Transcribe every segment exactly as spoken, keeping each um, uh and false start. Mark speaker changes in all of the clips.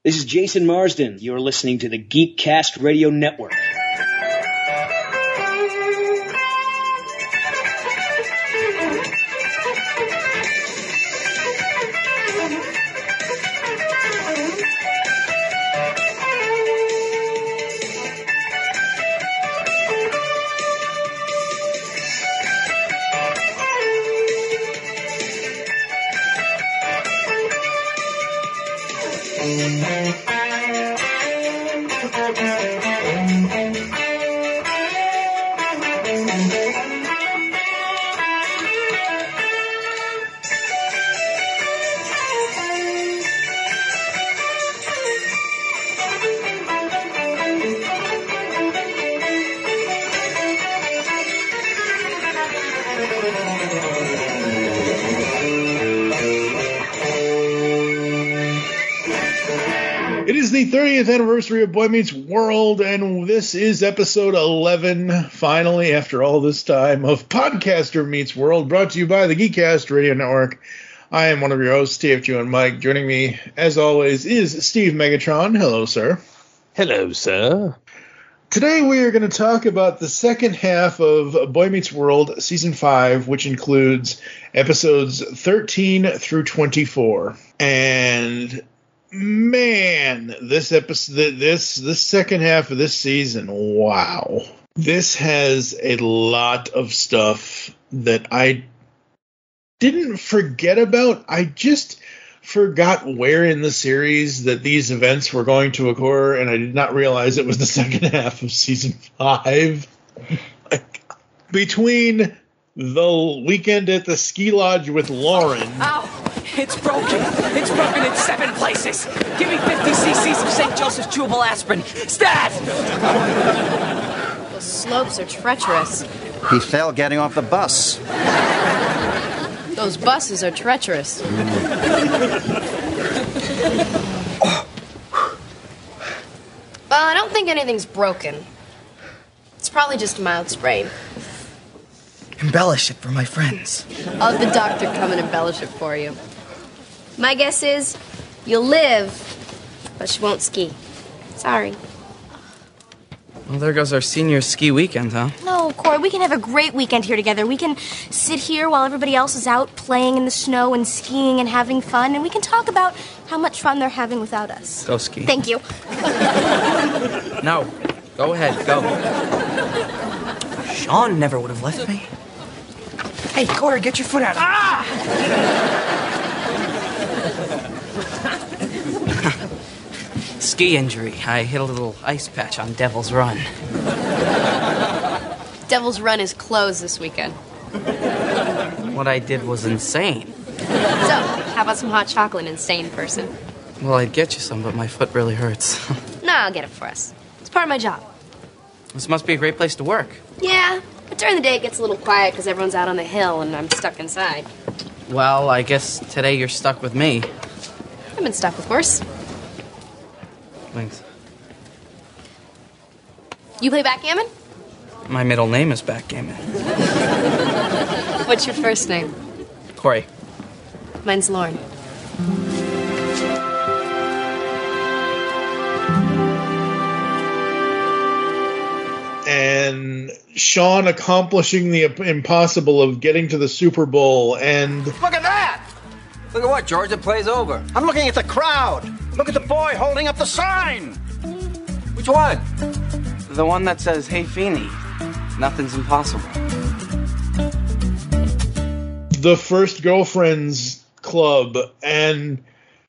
Speaker 1: This is Jason Marsden. You're listening to the Geekcast Radio Network.
Speaker 2: thirtieth anniversary of Boy Meets World, and this is episode eleven, finally, after all this time, of Podcaster Meets World, brought to you by the Geekcast Radio Network. I am one of your hosts, T F G and Mike. Joining me, as always, is Steve Megatron. Hello, sir.
Speaker 3: Hello, sir.
Speaker 2: Today we are going to talk about the second half of Boy Meets World Season five, which includes episodes thirteen through twenty-four. And man, this episode, this this second half of this season, wow. This has a lot of stuff that I didn't forget about. I just forgot where in the series that these events were going to occur, and I did not realize it was the second half of season five. Like, between the weekend at the ski lodge with Lauren.
Speaker 4: Ow! It's broken. It's broken in seven places. Give me fifty cc's of Saint Joseph's chewable aspirin. Stat!
Speaker 5: Those slopes are treacherous.
Speaker 6: He fell getting off the bus.
Speaker 5: Those buses are treacherous. Well, I don't think anything's broken. It's probably just a mild sprain.
Speaker 4: Embellish it for my friends.
Speaker 5: I'll have the doctor come and embellish it for you. My guess is you'll live, but you won't ski. Sorry.
Speaker 4: Well, there goes our senior ski weekend, huh?
Speaker 7: No, Corey, we can have a great weekend here together. We can sit here while everybody else is out playing in the snow and skiing and having fun, and we can talk about how much fun they're having without us.
Speaker 4: Go ski.
Speaker 7: Thank you.
Speaker 4: No, go ahead, go. Sean never would have left me. Hey, Corey, get your foot out of it. Ah! Ski injury. I hit a little ice patch on Devil's Run.
Speaker 5: Devil's Run is closed this weekend.
Speaker 4: What I did was insane.
Speaker 5: So, how about some hot chocolate, insane person?
Speaker 4: Well, I'd get you some, but my foot really hurts.
Speaker 5: No, I'll get it for us. It's part of my job.
Speaker 4: This must be a great place to work.
Speaker 5: Yeah, but during the day it gets a little quiet because everyone's out on the hill and I'm stuck inside.
Speaker 4: Well, I guess today you're stuck with me.
Speaker 5: I've been stuck with worse.
Speaker 4: Thanks.
Speaker 5: You play backgammon?
Speaker 4: My middle name is Backgammon.
Speaker 5: What's your first name?
Speaker 4: Corey.
Speaker 5: Mine's Lauren.
Speaker 2: And Sean accomplishing the impossible of getting to the Super Bowl, and
Speaker 6: Look at that! Look at what, George? It plays over. I'm looking at the crowd. Look at the boy holding up the sign. Which one?
Speaker 4: The one that says, "Hey, Feeney, nothing's impossible."
Speaker 2: the First Girlfriends Club, and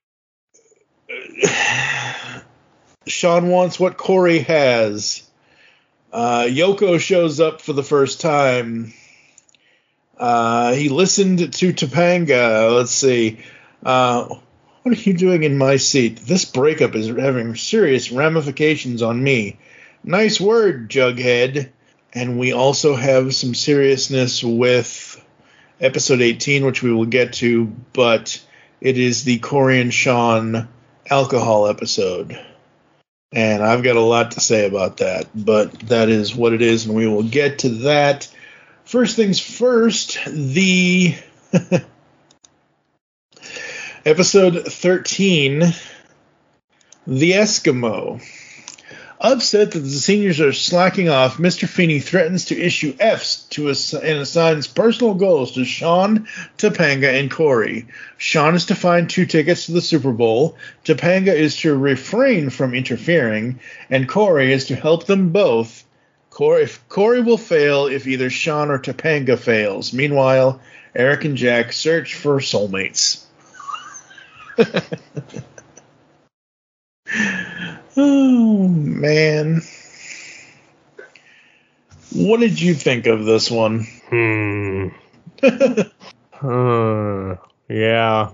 Speaker 2: Sean wants what Corey has. Uh, Yoko shows up for the first time. Uh, he listened to Topanga. Let's see. Uh, what are you doing in my seat? This breakup is having serious ramifications on me. Nice word, Jughead. And we also have some seriousness with episode eighteen, which we will get to, but it is the Corey and Sean alcohol episode. And I've got a lot to say about that, but that is what it is, and we will get to that. First things first, the episode thirteen, The Eskimo. Upset that the seniors are slacking off, Mister Feeney threatens to issue Fs to ass- and assigns personal goals to Sean, Topanga, and Corey. Sean is to find two tickets to the Super Bowl, Topanga is to refrain from interfering, and Corey is to help them both. Corey, if Corey will fail if either Sean or Topanga fails. Meanwhile, Eric and Jack search for soulmates. Oh, man. What did you think of this one?
Speaker 3: Hmm. uh, yeah.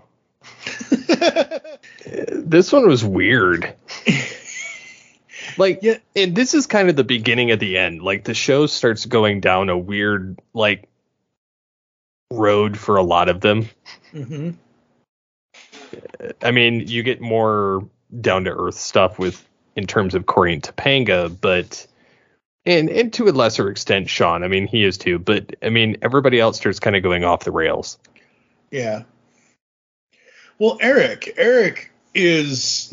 Speaker 3: This one was weird. Like,
Speaker 2: Yeah.
Speaker 3: and this is kind of the beginning of the end. Like, the show starts going down a weird, like, road for a lot of them.
Speaker 2: Mm-hmm.
Speaker 3: I mean, you get more down-to-earth stuff with in terms of Corey and Topanga, but and and to a lesser extent Sean. I mean, he is too, but I mean, everybody else starts kind of going off the rails.
Speaker 2: Yeah. Well, Eric, Eric is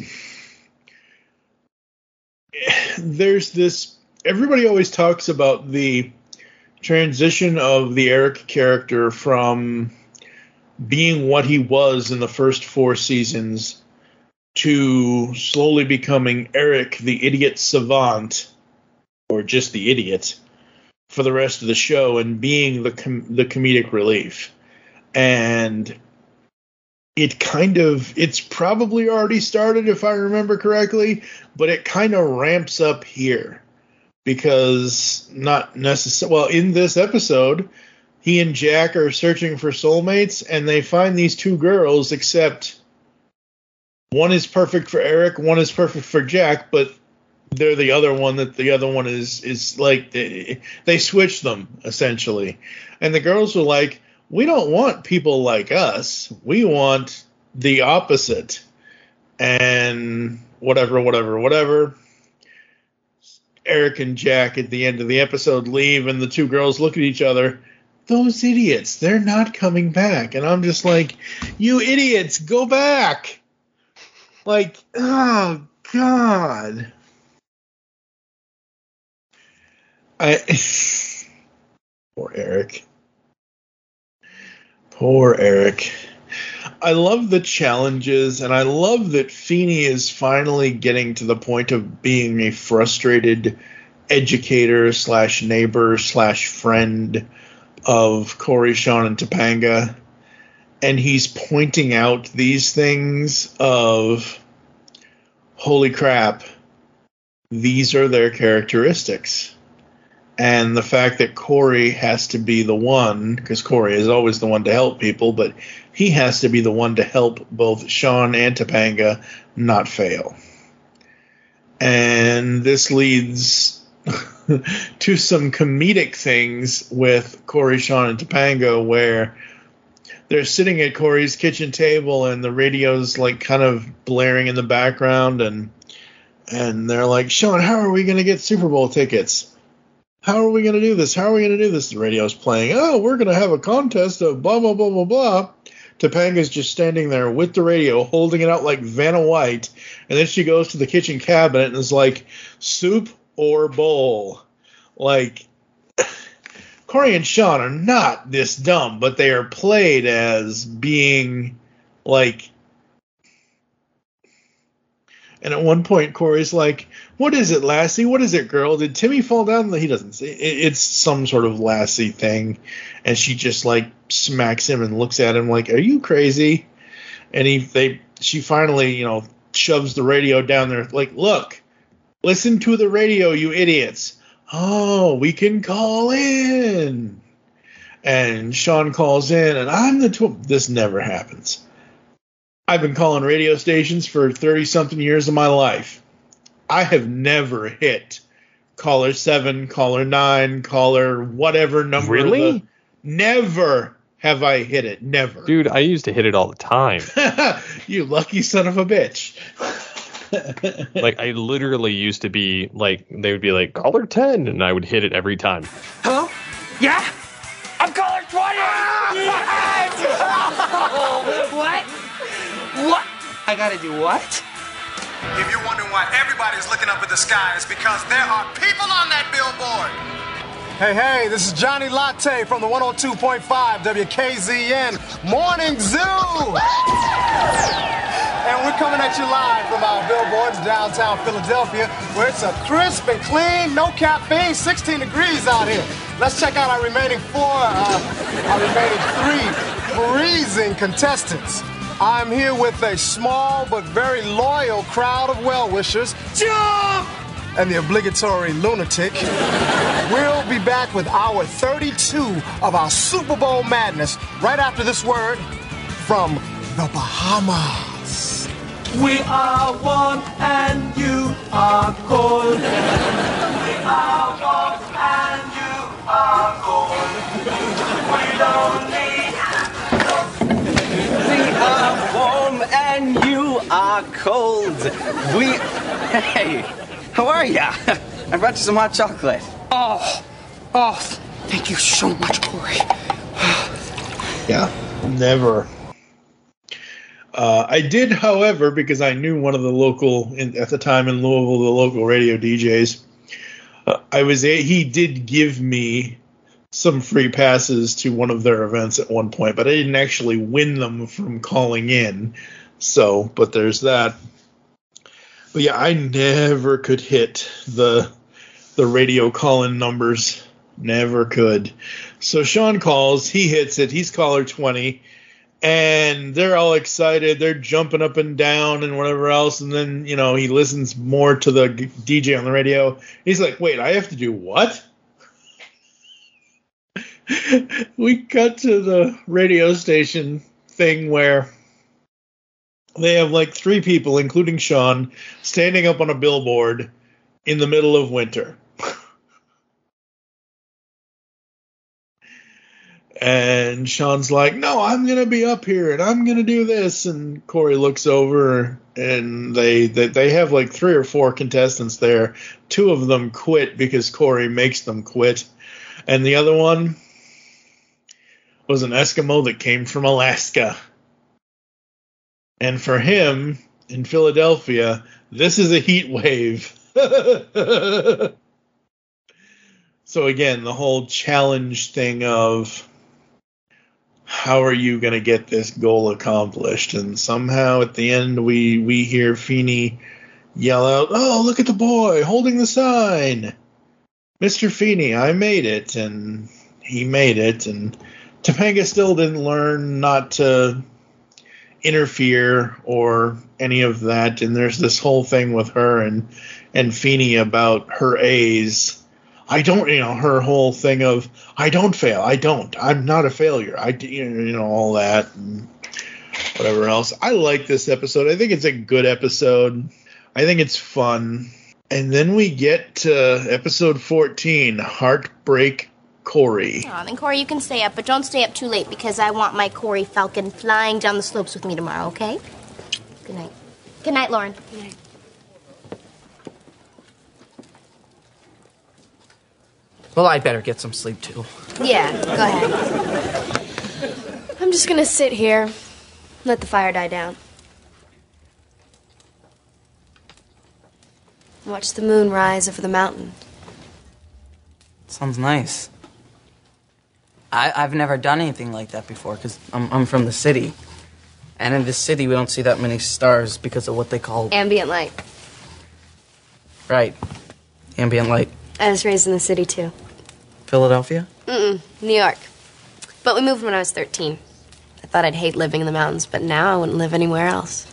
Speaker 2: there's this everybody always talks about the transition of the Eric character from being what he was in the first four seasons to slowly becoming Eric the idiot savant, or just the idiot, for the rest of the show, and being the com- the comedic relief. And it kind of, it's probably already started if I remember correctly, but it kind of ramps up here. Because not necessarily, well, in this episode, he and Jack are searching for soulmates, and they find these two girls, except one is perfect for Eric, one is perfect for Jack, but they're the other one that the other one is, is like, they, they switch them, essentially. And the girls were like, we don't want people like us. We want the opposite. And whatever, whatever, whatever. Eric and Jack at the end of the episode leave, and the two girls look at each other. Those idiots, they're not coming back. And I'm just like, you idiots, go back. Like, oh, God. I Poor Eric. Poor Eric. I love the challenges, and I love that Feeney is finally getting to the point of being a frustrated educator slash neighbor slash friend of Corey, Sean, and Topanga. And he's pointing out these things of, holy crap, these are their characteristics. And the fact that Corey has to be the one, because Corey is always the one to help people, but he has to be the one to help both Sean and Topanga not fail. And this leads to some comedic things with Corey, Sean, and Topanga, where they're sitting at Corey's kitchen table and the radio's like kind of blaring in the background, and and they're like, Sean, how are we going to get Super Bowl tickets? How are we going to do this? How are we going to do this? The radio's playing. Oh, we're going to have a contest of blah, blah, blah, blah, blah. Topanga's just standing there with the radio, holding it out like Vanna White. And then she goes to the kitchen cabinet and is like, soup or bowl? Like, Corey and Sean are not this dumb, but they are played as being like... And at one point, Corey's like, what is it, Lassie? What is it, girl? Did Timmy fall down? He doesn't say. It's some sort of Lassie thing. And she just, like, smacks him and looks at him like, are you crazy? And he, they, she finally, you know, shoves the radio down there. Like, look, listen to the radio, you idiots. Oh, we can call in. And Sean calls in, and I'm the tw- This never happens. I've been calling radio stations for thirty-something years of my life. I have never hit caller seven, caller nine, caller whatever number.
Speaker 3: Really?
Speaker 2: The, never have I hit it. Never.
Speaker 3: Dude, I used to hit it all the time.
Speaker 2: You lucky son of a bitch.
Speaker 3: Like, I literally used to be, like, they would be like, caller ten, and I would hit it every time.
Speaker 4: Hello? Yeah? I'm caller twenty! What? What? I gotta do what?
Speaker 8: If you want why everybody's looking up at the sky is because there are people on that billboard. Hey, hey, this is Johnny Latte from the one oh two point five W K Z N Morning Zoo. And we're coming at you live from our billboards downtown Philadelphia, where it's a crisp and clean, no caffeine, sixteen degrees out here. Let's check out our remaining four, uh, our remaining three freezing contestants. I'm here with a small but very loyal crowd of well-wishers. Jump! And the obligatory lunatic. We'll be back with hour thirty-two of our Super Bowl madness right after this word from the Bahamas.
Speaker 9: We are one and you are cold. We are one and you are cold. We don't need
Speaker 10: We are warm and you are cold. We... Hey, how are ya? I brought you some hot chocolate.
Speaker 6: Oh, oh, thank you so much, Corey.
Speaker 2: Yeah, never. Uh, I did, however, because I knew one of the local, in, at the time in Louisville, the local radio D Js, uh, I was a, he did give me some free passes to one of their events at one point, but I didn't actually win them from calling in. So, but there's that. But yeah, I never could hit the the radio call-in numbers. Never could. So Sean calls, he hits it, he's caller twenty, and they're all excited, they're jumping up and down and whatever else, and then, you know, he listens more to the D J on the radio. He's like, wait, I have to do what? We cut to the radio station thing where they have like three people, including Sean, standing up on a billboard in the middle of winter. And Sean's like, no, I'm going to be up here and I'm going to do this. And Corey looks over and they, they they have like three or four contestants there. Two of them quit because Corey makes them quit. And the other one was an Eskimo that came from Alaska. And for him, in Philadelphia, this is a heat wave. So again, the whole challenge thing of how are you going to get this goal accomplished? And somehow at the end we, we hear Feeney yell out, oh, look at the boy holding the sign. Mister Feeney, I made it. And he made it. And Topanga still didn't learn not to interfere or any of that. And there's this whole thing with her and, and Feeney about her A's. I don't, you know, her whole thing of, I don't fail. I don't. I'm not a failure. I, you know, all that and whatever else. I like this episode. I think it's a good episode. I think it's fun. And then we get to episode fourteen, Heartbreak Corey.
Speaker 7: Aw, then Corey, you can stay up, but don't stay up too late because I want my Corey Falcon flying down the slopes with me tomorrow, okay? Good night. Good night, Lauren. Good night.
Speaker 6: Well, I better get some sleep, too.
Speaker 5: Yeah, go ahead. I'm just gonna sit here, let the fire die down. Watch the moon rise over the mountain.
Speaker 6: Sounds nice. I, I've never done anything like that before because I'm, I'm from the city. And in this city, we don't see that many stars because of what they call...
Speaker 5: Ambient light.
Speaker 6: Right. Ambient light.
Speaker 5: I was raised in the city, too.
Speaker 6: Philadelphia?
Speaker 5: Mm-mm, New York. But we moved when I was thirteen. I thought I'd hate living in the mountains, but now I wouldn't live anywhere else.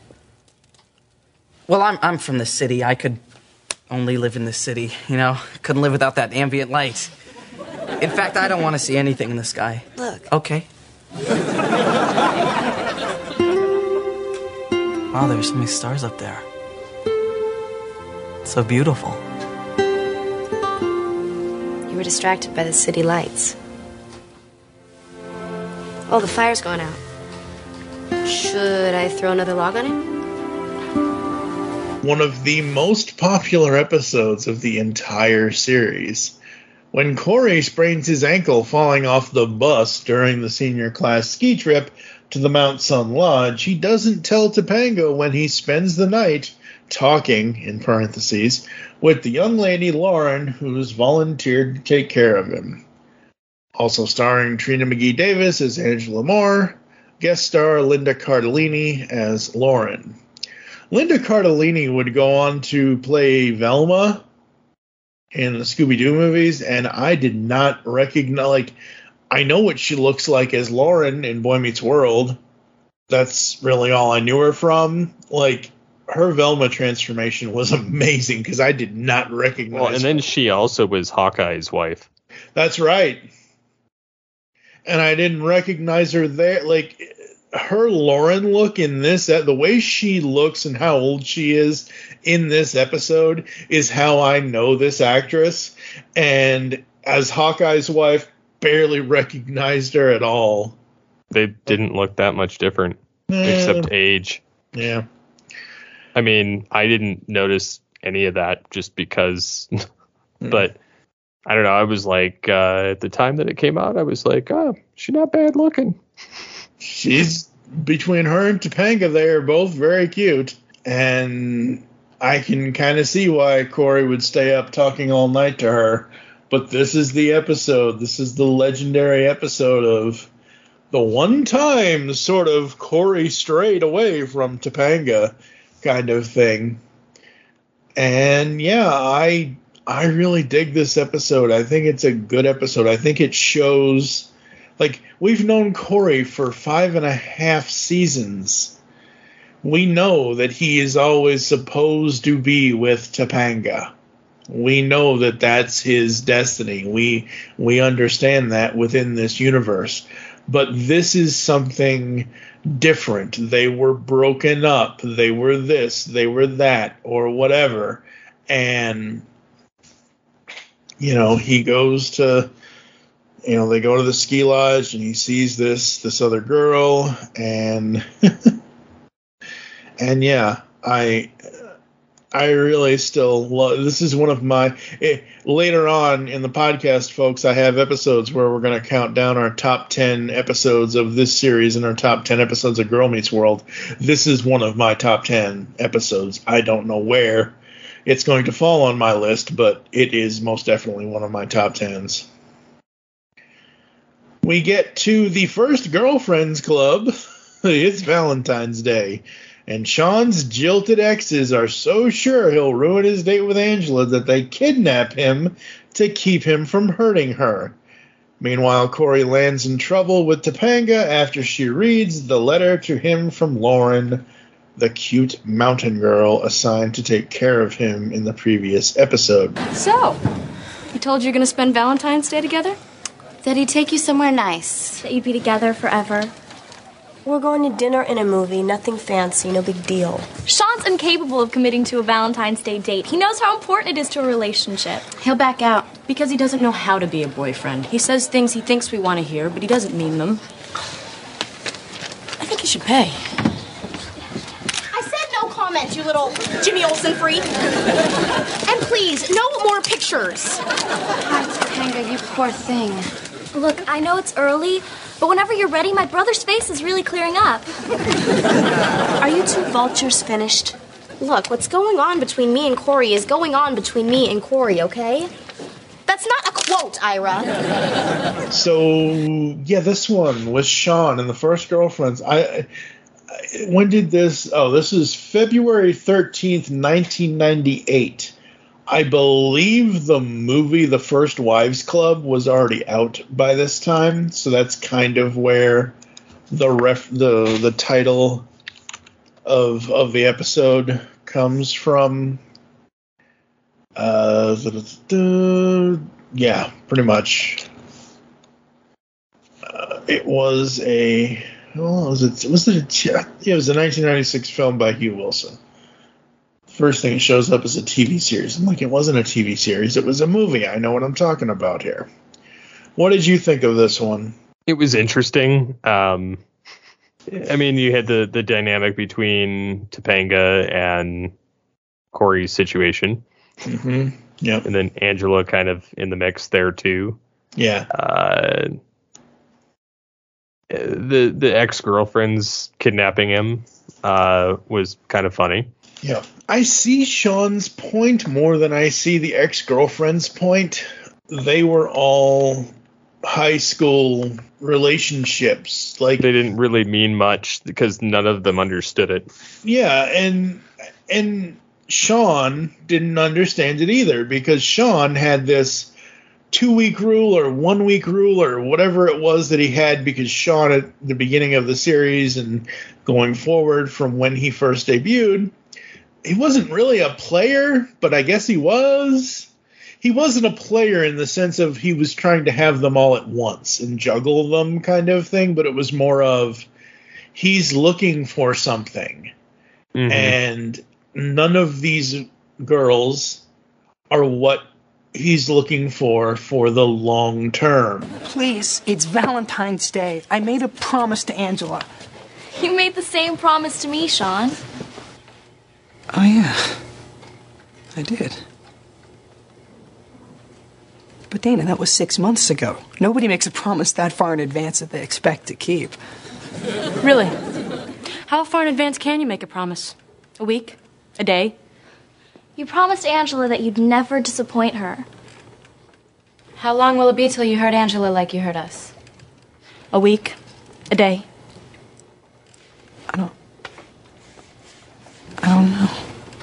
Speaker 6: Well, I'm I'm from the city. I could only live in the city, you know? Couldn't live without that ambient light. In fact, I don't want to see anything in the sky.
Speaker 5: Look.
Speaker 6: Okay. Wow, there's so many stars up there. It's so beautiful.
Speaker 5: You were distracted by the city lights. Oh, the fire's going out. Should I throw another log on it?
Speaker 2: One of the most popular episodes of the entire series. When Corey sprains his ankle falling off the bus during the senior class ski trip to the Mount Sun Lodge, he doesn't tell Topanga when he spends the night talking, in parentheses, with the young lady Lauren, who's volunteered to take care of him. Also starring Trina McGee Davis as Angela Moore, guest star Linda Cardellini as Lauren. Linda Cardellini would go on to play Velma in the Scooby-Doo movies, and I did not recognize, like, I know what she looks like as Lauren in Boy Meets World. That's really all I knew her from. Like, her Velma transformation was amazing because I did not recognize
Speaker 3: Well, and then
Speaker 2: her.
Speaker 3: she also was Hawkeye's wife.
Speaker 2: That's right. And I didn't recognize her there. Like, her Lauren look in this, the way she looks and how old she is in this episode is how I know this actress. And as Hawkeye's wife, barely recognized her at all.
Speaker 3: They didn't look that much different,
Speaker 2: Eh.
Speaker 3: except age.
Speaker 2: Yeah.
Speaker 3: I mean, I didn't notice any of that just because, but I don't know. I was like, uh, at the time that it came out, I was like, oh, she's not bad looking.
Speaker 2: She's, between her and Topanga, they are both very cute. And I can kind of see why Corey would stay up talking all night to her. But this is the episode. This is the legendary episode of the one time sort of Corey strayed away from Topanga kind of thing. And yeah, I I really dig this episode. I think it's a good episode. I think it shows, like, we've known Corey for five and a half seasons. We know that he is always supposed to be with Topanga. We know that that's his destiny. We we understand that within this universe. But this is something different. They were broken up. They were this, they were that, or whatever. And, you know, he goes to, you know, they go to the ski lodge and he sees this, this other girl. And, and yeah, I... I really still love, this is one of my, eh, later on in the podcast, folks, I have episodes where we're going to count down our top ten episodes of this series and our top ten episodes of Girl Meets World. This is one of my top ten episodes. I don't know where it's going to fall on my list, but it is most definitely one of my top tens. We get to the first Girlfriends Club. It's Valentine's Day. And Sean's jilted exes are so sure he'll ruin his date with Angela that they kidnap him to keep him from hurting her. Meanwhile, Corey lands in trouble with Topanga after she reads the letter to him from Lauren, the cute mountain girl assigned to take care of him in the previous episode.
Speaker 7: So, you told you you're gonna spend Valentine's Day together?
Speaker 11: That he'd take you somewhere nice.
Speaker 7: That you'd be together forever?
Speaker 12: We're going to dinner and a movie. Nothing fancy, no big deal.
Speaker 7: Sean's incapable of committing to a Valentine's Day date. He knows how important it is to a relationship.
Speaker 11: He'll back out.
Speaker 13: Because he doesn't know how to be a boyfriend. He says things he thinks we want to hear, but he doesn't mean them. I think you should pay.
Speaker 7: I said no comment, you little Jimmy Olsen freak. And please, no more pictures.
Speaker 11: Hi, Topanga, you poor thing.
Speaker 7: Look, I know it's early, but whenever you're ready, my brother's face is really clearing up.
Speaker 12: Are you two vultures finished?
Speaker 7: Look, what's going on between me and Corey is going on between me and Corey, okay? That's not a quote, Ira.
Speaker 2: So, yeah, this one was Sean and the first Girlfriends. I, I when did this? Oh, this is February thirteenth, nineteen ninety-eight. I believe the movie The First Wives Club was already out by this time, so that's kind of where the ref the the title of of the episode comes from. Uh, yeah, pretty much. Uh, it was a well, was it was it a, yeah, it was a nineteen ninety-six film by Hugh Wilson. First thing that shows up is a T V series. I'm like, it wasn't a T V series. It was a movie. I know what I'm talking about here. What did you think of this one?
Speaker 3: It was interesting. Um, I mean, you had the, the dynamic between Topanga and Corey's situation.
Speaker 2: Mm-hmm. Yeah.
Speaker 3: And then Angela kind of in the mix there, too.
Speaker 2: Yeah.
Speaker 3: Uh, the, the ex-girlfriend's kidnapping him uh, was kind of funny.
Speaker 2: Yeah. I see Sean's point more than I see the ex-girlfriend's point. They were all high school relationships. Like,
Speaker 3: they didn't really mean much because none of them understood it.
Speaker 2: Yeah, and and Sean didn't understand it either, because Sean had this two-week rule or one-week rule or whatever it was that he had, because Sean at the beginning of the series and going forward from when he first debuted, he wasn't really a player, but I guess he was. He wasn't a player in the sense of he was trying to have them all at once and juggle them kind of thing, but it was more of he's looking for something. Mm-hmm. And none of these girls are what he's looking for for the long term.
Speaker 14: Please, it's Valentine's Day. I made a promise to Angela.
Speaker 7: You made the same promise to me, Sean.
Speaker 14: Oh, yeah. I did. But Dana, that was six months ago. Nobody makes a promise that far in advance that they expect to keep.
Speaker 13: Really? How far in advance can you make a promise? A week? A day?
Speaker 7: You promised Angela that you'd never disappoint her.
Speaker 13: How long will it be till you hurt Angela like you hurt us? A week? A day?
Speaker 14: I don't... I don't know.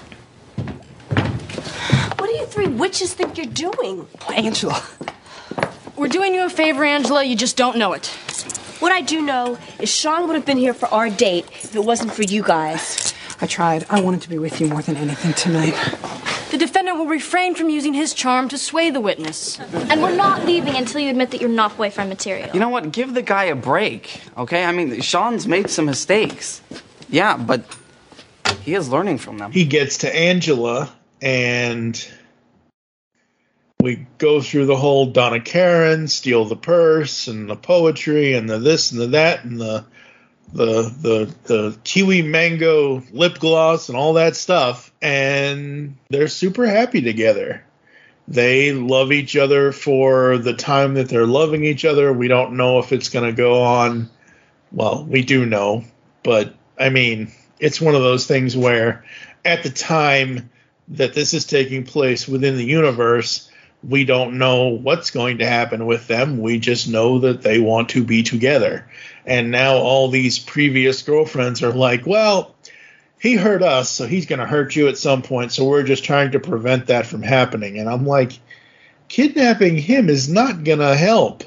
Speaker 12: What do you three witches think you're doing?
Speaker 14: Angela.
Speaker 13: We're doing you a favor, Angela. You just don't know it.
Speaker 12: What I do know is Sean would have been here for our date if it wasn't for you guys.
Speaker 14: I tried. I wanted to be with you more than anything tonight.
Speaker 13: The defendant will refrain from using his charm to sway the witness.
Speaker 7: And we're not leaving until you admit that you're not boyfriend material.
Speaker 10: You know what? Give the guy a break, okay? I mean, Sean's made some mistakes. Yeah, but he is learning from them.
Speaker 2: He gets to Angela, and we go through the whole Donna Karen, steal the purse, and the poetry, and the this and the that, and the the the the kiwi mango lip gloss and all that stuff, and they're super happy together. They love each other for the time that they're loving each other. We don't know if it's going to go on. Well, we do know, but I mean, it's one of those things where at the time that this is taking place within the universe, we don't know what's going to happen with them. We just know that they want to be together. And now all these previous girlfriends are like, well, he hurt us, so he's going to hurt you at some point, so we're just trying to prevent that from happening. And I'm like, kidnapping him is not going to help.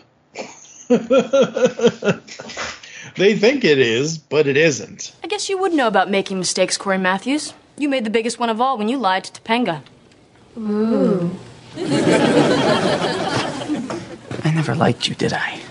Speaker 2: They think it is, but it isn't.
Speaker 13: I guess you would know about making mistakes, Corey Matthews. You made the biggest one of all when you lied to Topanga.
Speaker 7: Ooh.
Speaker 6: I never liked you, did I?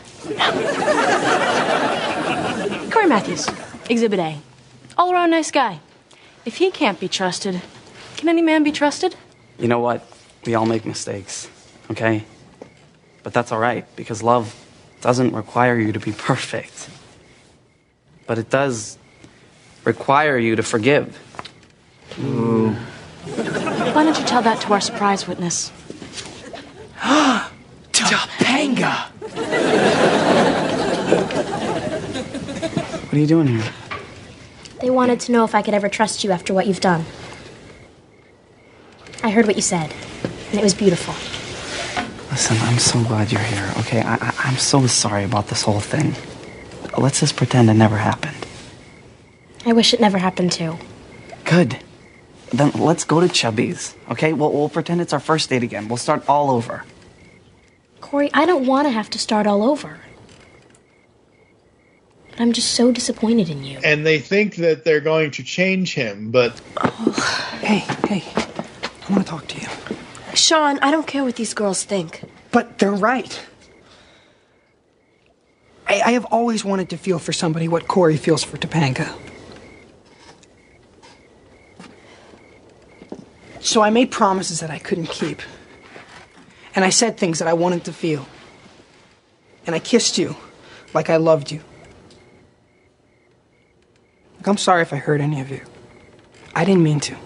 Speaker 13: Corey Matthews, Exhibit A. All-around nice guy. If he can't be trusted, can any man be trusted?
Speaker 6: You know what? We all make mistakes, okay? But that's all right, because love doesn't require you to be perfect. But it does require you to forgive.
Speaker 13: Ooh. Why don't you tell that to our surprise witness?
Speaker 14: Topanga!
Speaker 6: What are you doing here?
Speaker 7: They wanted to know if I could ever trust you after what you've done. I heard what you said, and it was beautiful.
Speaker 6: Listen, I'm so glad you're here, okay? I, I, I'm so sorry about this whole thing. Let's just pretend it never happened.
Speaker 7: I wish it never happened too.
Speaker 6: Good. Then let's go to Chubby's, okay? We'll, we'll pretend it's our first date again. We'll start all over.
Speaker 7: Corey, I don't want to have to start all over. But I'm just so disappointed in you.
Speaker 2: And they think that they're going to change him, but...
Speaker 14: Oh, hey, hey. I want to talk to you.
Speaker 12: Sean, I don't care what these girls think.
Speaker 14: But they're right. I, I have always wanted to feel for somebody what Corey feels for Topanga. So I made promises that I couldn't keep. And I said things that I wanted to feel. And I kissed you like I loved you. Look, I'm sorry if I hurt any of you. I didn't mean to.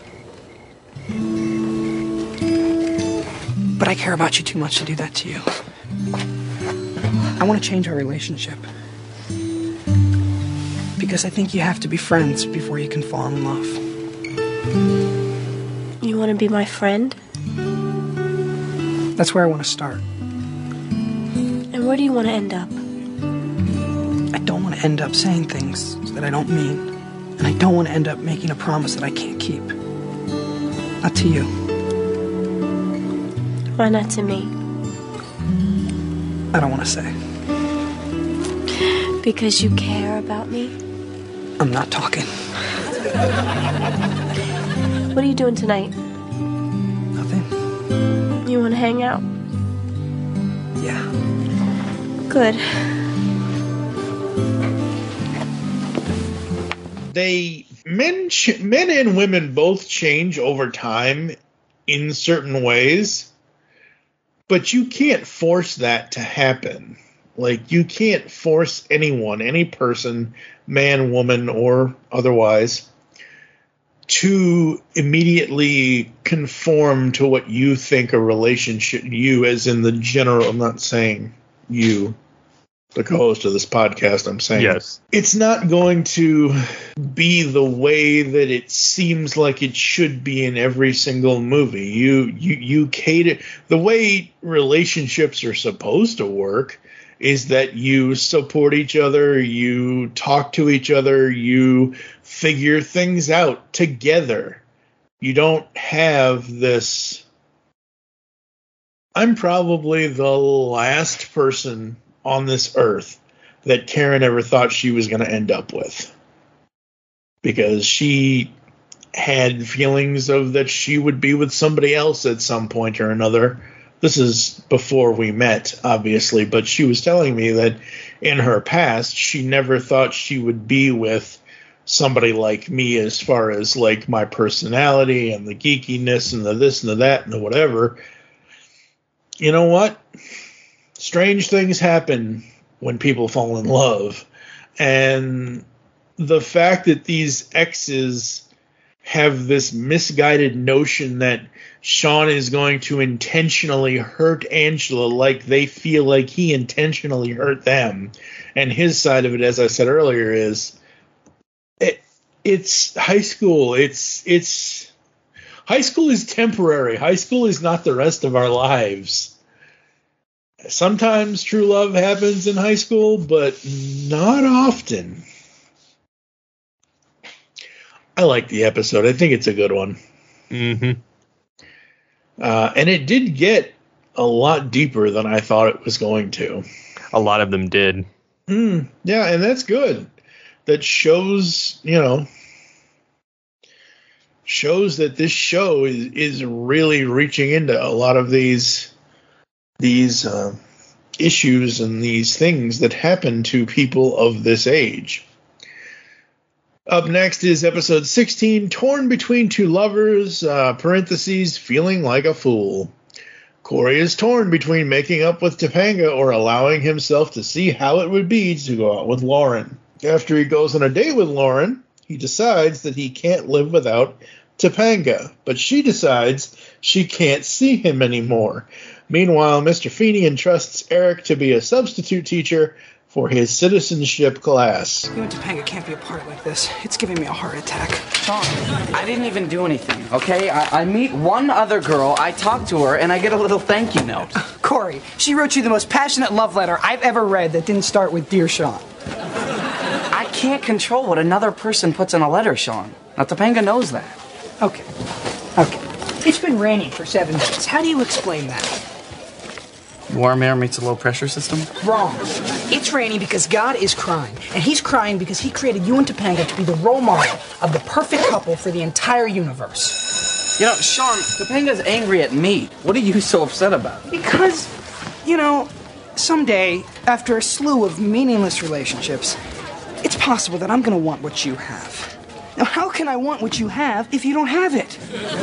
Speaker 14: But I care about you too much to do that to you. I want to change our relationship. Because I think you have to be friends before you can fall in love.
Speaker 12: want to be my friend?
Speaker 14: That's where I want to start.
Speaker 12: And where do you want to end up?
Speaker 14: I don't want to end up saying things that I don't mean. And I don't want to end up making a promise that I can't keep. Not to you.
Speaker 12: Why not to me?
Speaker 14: I don't want to say.
Speaker 12: Because you care about me?
Speaker 14: I'm not talking.
Speaker 12: What are you doing tonight?
Speaker 14: Nothing.
Speaker 12: You want to hang out?
Speaker 14: Yeah.
Speaker 12: Good.
Speaker 2: They men ch- men and women both change over time in certain ways, but you can't force that to happen. Like, you can't force anyone, any person, man, woman, or otherwise, to immediately conform to what you think a relationship, you as in the general, I'm not saying you, the co-host of this podcast, I'm saying.
Speaker 3: Yes.
Speaker 2: It's not going to be the way that it seems like it should be in every single movie. You, you, you cater, the way relationships are supposed to work is that you support each other, you talk to each other, you figure things out together. You don't have this. I'm probably the last person on this earth that Karen ever thought she was going to end up with, because she had feelings of that she would be with somebody else at some point or another. This is before we met, obviously, but she was telling me that in her past, she never thought she would be with somebody like me as far as like my personality and the geekiness and the this and the that and the whatever. You know what? Strange things happen when people fall in love. And the fact that these exes have this misguided notion that Sean is going to intentionally hurt Angela like they feel like he intentionally hurt them. And his side of it, as I said earlier, is it, it's high school. It's it's high school is temporary. High school is not the rest of our lives. Sometimes true love happens in high school, but not often. I like the episode. I think it's a good one.
Speaker 3: Mm-hmm.
Speaker 2: Uh, and it did get a lot deeper than I thought it was going to.
Speaker 3: A lot of them did.
Speaker 2: Mm, yeah, and that's good. That shows, you know, shows that this show is, is really reaching into a lot of these these uh, issues and these things that happen to people of this age. Up next is episode sixteen, Torn Between Two Lovers, uh, parentheses, feeling like a fool. Corey is torn between making up with Topanga or allowing himself to see how it would be to go out with Lauren. After he goes on a date with Lauren, he decides that he can't live without Topanga, but she decides she can't see him anymore. Meanwhile, Mister Feeney entrusts Eric to be a substitute teacher for his citizenship class.
Speaker 14: You and Topanga can't be apart like this. It's giving me a heart attack.
Speaker 10: Sean, I didn't even do anything, okay? I, I meet one other girl, I talk to her, and I get a little thank you note.
Speaker 14: Corey, she wrote you the most passionate love letter I've ever read that didn't start with Dear Sean.
Speaker 10: I can't control what another person puts in a letter, Sean. Now, Topanga knows that.
Speaker 14: Okay. Okay. It's been raining for seven days. How do you explain that?
Speaker 10: Warm air meets a low pressure system?
Speaker 14: Wrong. It's raining because God is crying. And he's crying because he created you and Topanga to be the role model of the perfect couple for the entire universe.
Speaker 10: You know, Sean, Topanga's angry at me. What are you so upset about?
Speaker 14: Because, you know, someday, after a slew of meaningless relationships, it's possible that I'm going to want what you have. Now, how can I want what you have if you don't have it?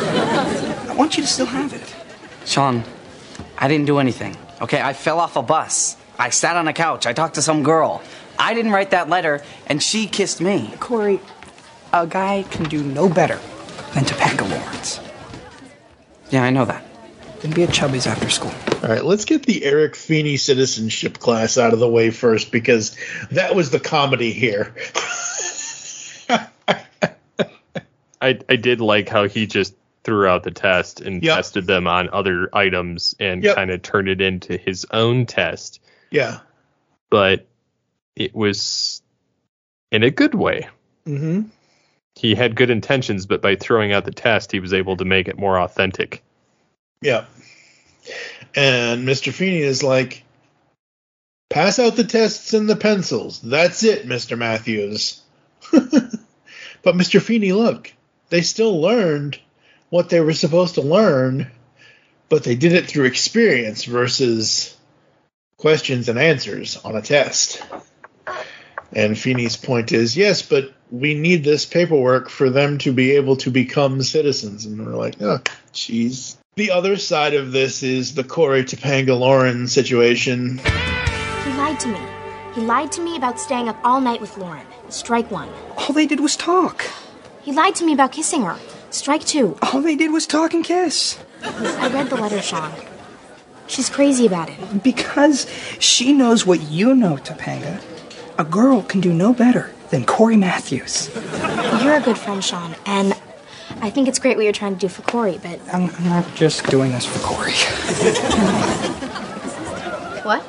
Speaker 14: I want you to still have it.
Speaker 10: Sean, I didn't do anything. Okay, I fell off a bus. I sat on a couch. I talked to some girl. I didn't write that letter, and she kissed me.
Speaker 14: Corey, a guy can do no better than Topanga Lawrence.
Speaker 10: Yeah, I know that.
Speaker 14: Then be at Chubby's after school.
Speaker 2: All right, let's get the Eric Feeney citizenship class out of the way first, because that was the comedy here.
Speaker 3: I I did like how he just threw out the test and
Speaker 2: Yep.
Speaker 3: tested them on other items and
Speaker 2: Yep.
Speaker 3: kind of turned it into his own test.
Speaker 2: Yeah.
Speaker 3: But it was in a good way.
Speaker 2: Mm-hmm.
Speaker 3: He had good intentions, but by throwing out the test, he was able to make it more authentic.
Speaker 2: Yeah. And Mister Feeney is like, pass out the tests and the pencils. That's it, Mister Matthews. But Mister Feeney, look, they still learned what they were supposed to learn, but they did it through experience versus questions and answers on a test. And Feeney's point is, yes, but we need this paperwork for them to be able to become citizens. And we're like, oh, jeez. The other side of this is the Corey Topanga Lauren situation.
Speaker 7: He lied to me. He lied to me about staying up all night with Lauren. Strike one.
Speaker 14: All they did was talk.
Speaker 7: He lied to me about kissing her. Strike two.
Speaker 14: All they did was talk and kiss.
Speaker 7: I read the letter, Sean. She's crazy about it.
Speaker 14: Because she knows what you know, Topanga. A girl can do no better than Corey Matthews.
Speaker 7: You're a good friend, Sean, and I think it's great what you're trying to do for Corey, but...
Speaker 14: I'm, I'm not just doing this for Corey.
Speaker 7: What?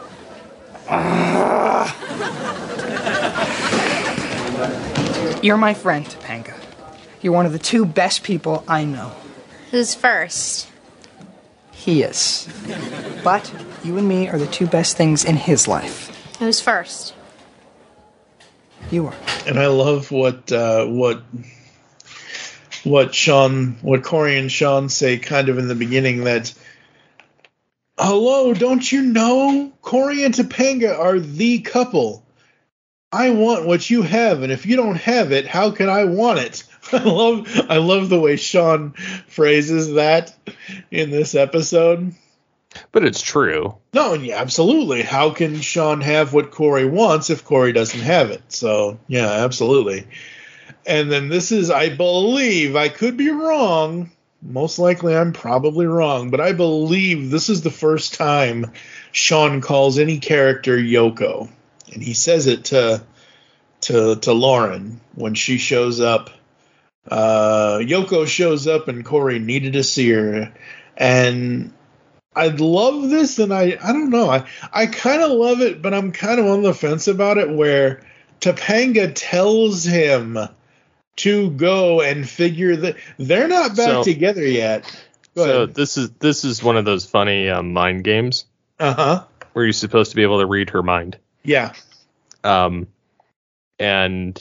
Speaker 14: You're my friend, Topanga. You're one of the two best people I know.
Speaker 5: Who's first?
Speaker 14: He is. But you and me are the two best things in his life.
Speaker 5: Who's first?
Speaker 14: You are.
Speaker 2: And I love what uh, what what Sean, what Corey and Sean say kind of in the beginning, that, hello, don't you know? Corey and Topanga are the couple. I want what you have, and if you don't have it, how can I want it? I love I love the way Sean phrases that in this episode.
Speaker 3: But it's true.
Speaker 2: No, yeah, absolutely. How can Sean have what Corey wants if Corey doesn't have it? So, yeah, absolutely. And then this is, I believe, I could be wrong. Most likely I'm probably wrong, but I believe this is the first time Sean calls any character Yoko. And he says it to to to Lauren when she shows up. Uh, Yoko shows up and Corey needed to see her. And I love this, and I, I don't know. I, I kind of love it, but I'm kind of on the fence about it, where Topanga tells him to go and figure that they're not back
Speaker 3: So-
Speaker 2: together yet. Go
Speaker 3: So
Speaker 2: ahead.
Speaker 3: this is this is one of those funny um, mind games
Speaker 2: Uh-huh.
Speaker 3: where you're supposed to be able to read her mind.
Speaker 2: Yeah.
Speaker 3: Um, and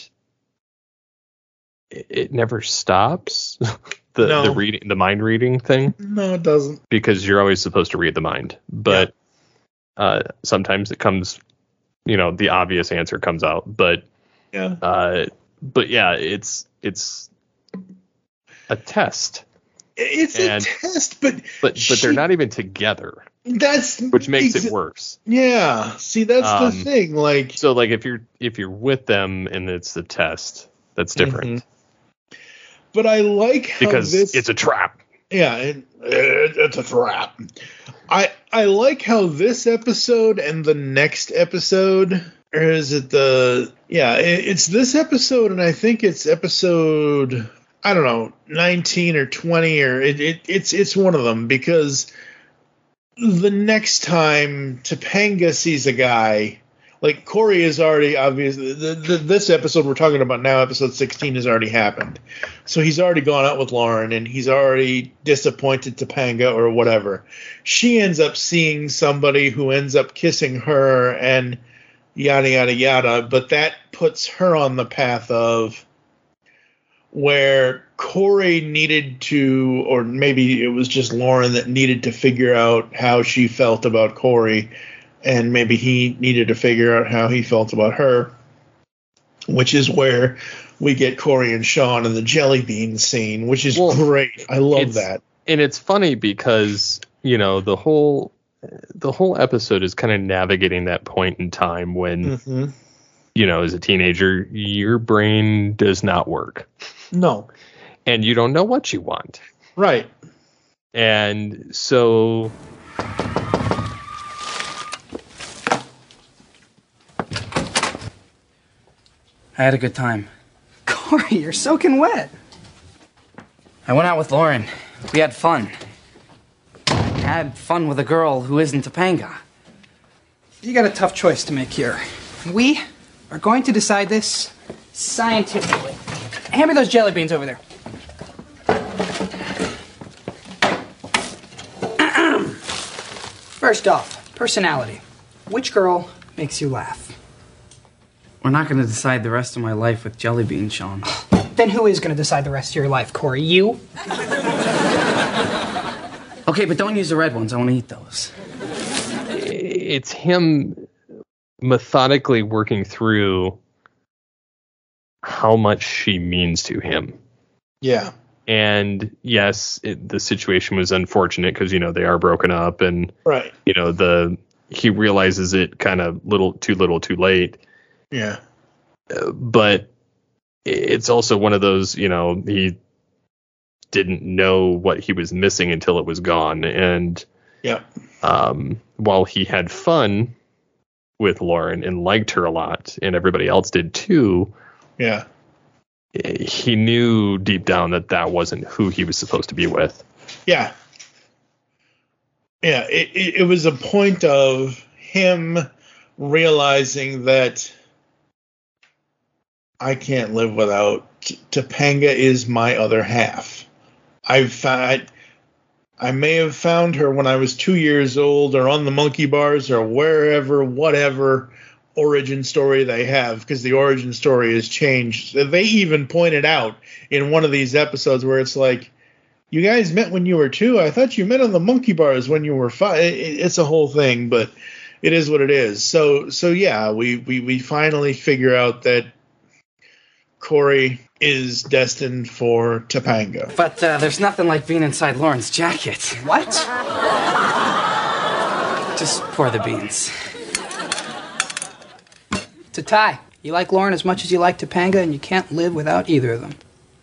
Speaker 3: it, it never stops. the
Speaker 2: No.
Speaker 3: the reading, the mind reading thing,
Speaker 2: No, it doesn't.
Speaker 3: because you're always supposed to read the mind. But uh, sometimes it comes, you know, the obvious answer comes out. But
Speaker 2: Yeah.
Speaker 3: uh, but yeah, it's it's a test.
Speaker 2: It's
Speaker 3: And-
Speaker 2: a test, but
Speaker 3: But but they're
Speaker 2: she-
Speaker 3: not even together,
Speaker 2: that's
Speaker 3: which makes
Speaker 2: exa-
Speaker 3: it worse.
Speaker 2: Yeah. See, that's
Speaker 3: Um,
Speaker 2: the thing. Like,
Speaker 3: So like if you're if you're with them and it's the test, that's different
Speaker 2: but I like how
Speaker 3: because
Speaker 2: this.
Speaker 3: it's a trap.
Speaker 2: Yeah, it, it, it's a trap. I I like how this episode and the next episode, or is it the yeah? It, it's this episode, and I think it's episode I don't know nineteen or twenty, or it, it it's it's one of them, because the next time Topanga sees a guy. Like, Corey is already, obviously, the, the, this episode we're talking about now, episode sixteen, has already happened. So he's already gone out with Lauren, and he's already disappointed Topanga or whatever. She ends up seeing somebody who ends up kissing her and yada, yada, yada. But that puts her on the path of where Corey needed to, or maybe it was just Lauren that needed to figure out how she felt about Corey. And maybe he needed to figure out how he felt about her, which is where we get Corey and Sean in the jelly bean scene, which is
Speaker 3: Well,
Speaker 2: great. I love
Speaker 3: it's-
Speaker 2: that.
Speaker 3: And it's funny because, you know, the whole the whole episode is kind of navigating that point in time when,
Speaker 2: Mm-hmm.
Speaker 3: you know, as a teenager, your brain does not work.
Speaker 2: No.
Speaker 3: And you don't know what you want.
Speaker 2: Right.
Speaker 3: And so
Speaker 6: I had a good time.
Speaker 14: Corey, you're soaking wet.
Speaker 6: I went out with Lauren. We had fun. I had fun with a girl who isn't Topanga.
Speaker 14: You got a tough choice to make here. We are going to decide this scientifically. Hand me those jelly beans over there. First off, personality. Which girl makes you laugh?
Speaker 6: We're not going to decide the rest of my life with jelly beans, Sean.
Speaker 14: Then who is going to decide the rest of your life, Corey? You?
Speaker 6: Okay, but don't use the red ones. I want to eat those.
Speaker 3: It's him methodically working through how much she means to him.
Speaker 2: Yeah.
Speaker 3: And yes, it, the situation was unfortunate because, you know, they are broken up and,
Speaker 2: right.
Speaker 3: you know, the he realizes it kind of little too little too late.
Speaker 2: Yeah.
Speaker 3: Uh, but it's also one of those, you know, he didn't know what he was missing until it was gone. And
Speaker 2: yeah.
Speaker 3: um, while he had fun with Lauren and liked her a lot, and everybody else did too.
Speaker 2: Yeah.
Speaker 3: He knew deep down that that wasn't who he was supposed to be with.
Speaker 2: Yeah. Yeah, it, it, it was a point of him realizing that I can't live without T- Topanga is my other half. I've found, I may have found her when I was two years old or on the monkey bars or wherever, whatever origin story they have, because the origin story has changed. They even pointed out in one of these episodes where it's like, you guys met when you were two. I thought you met on the monkey bars when you were five. It, it's a whole thing, but it is what it is. So, so yeah, we, we, we finally figure out that Corey is destined for Topanga.
Speaker 6: But uh, there's nothing like being inside Lauren's jacket.
Speaker 14: What?
Speaker 6: Just pour the beans.
Speaker 14: It's a tie. You like Lauren as much as you like Topanga, and you can't live without either of them.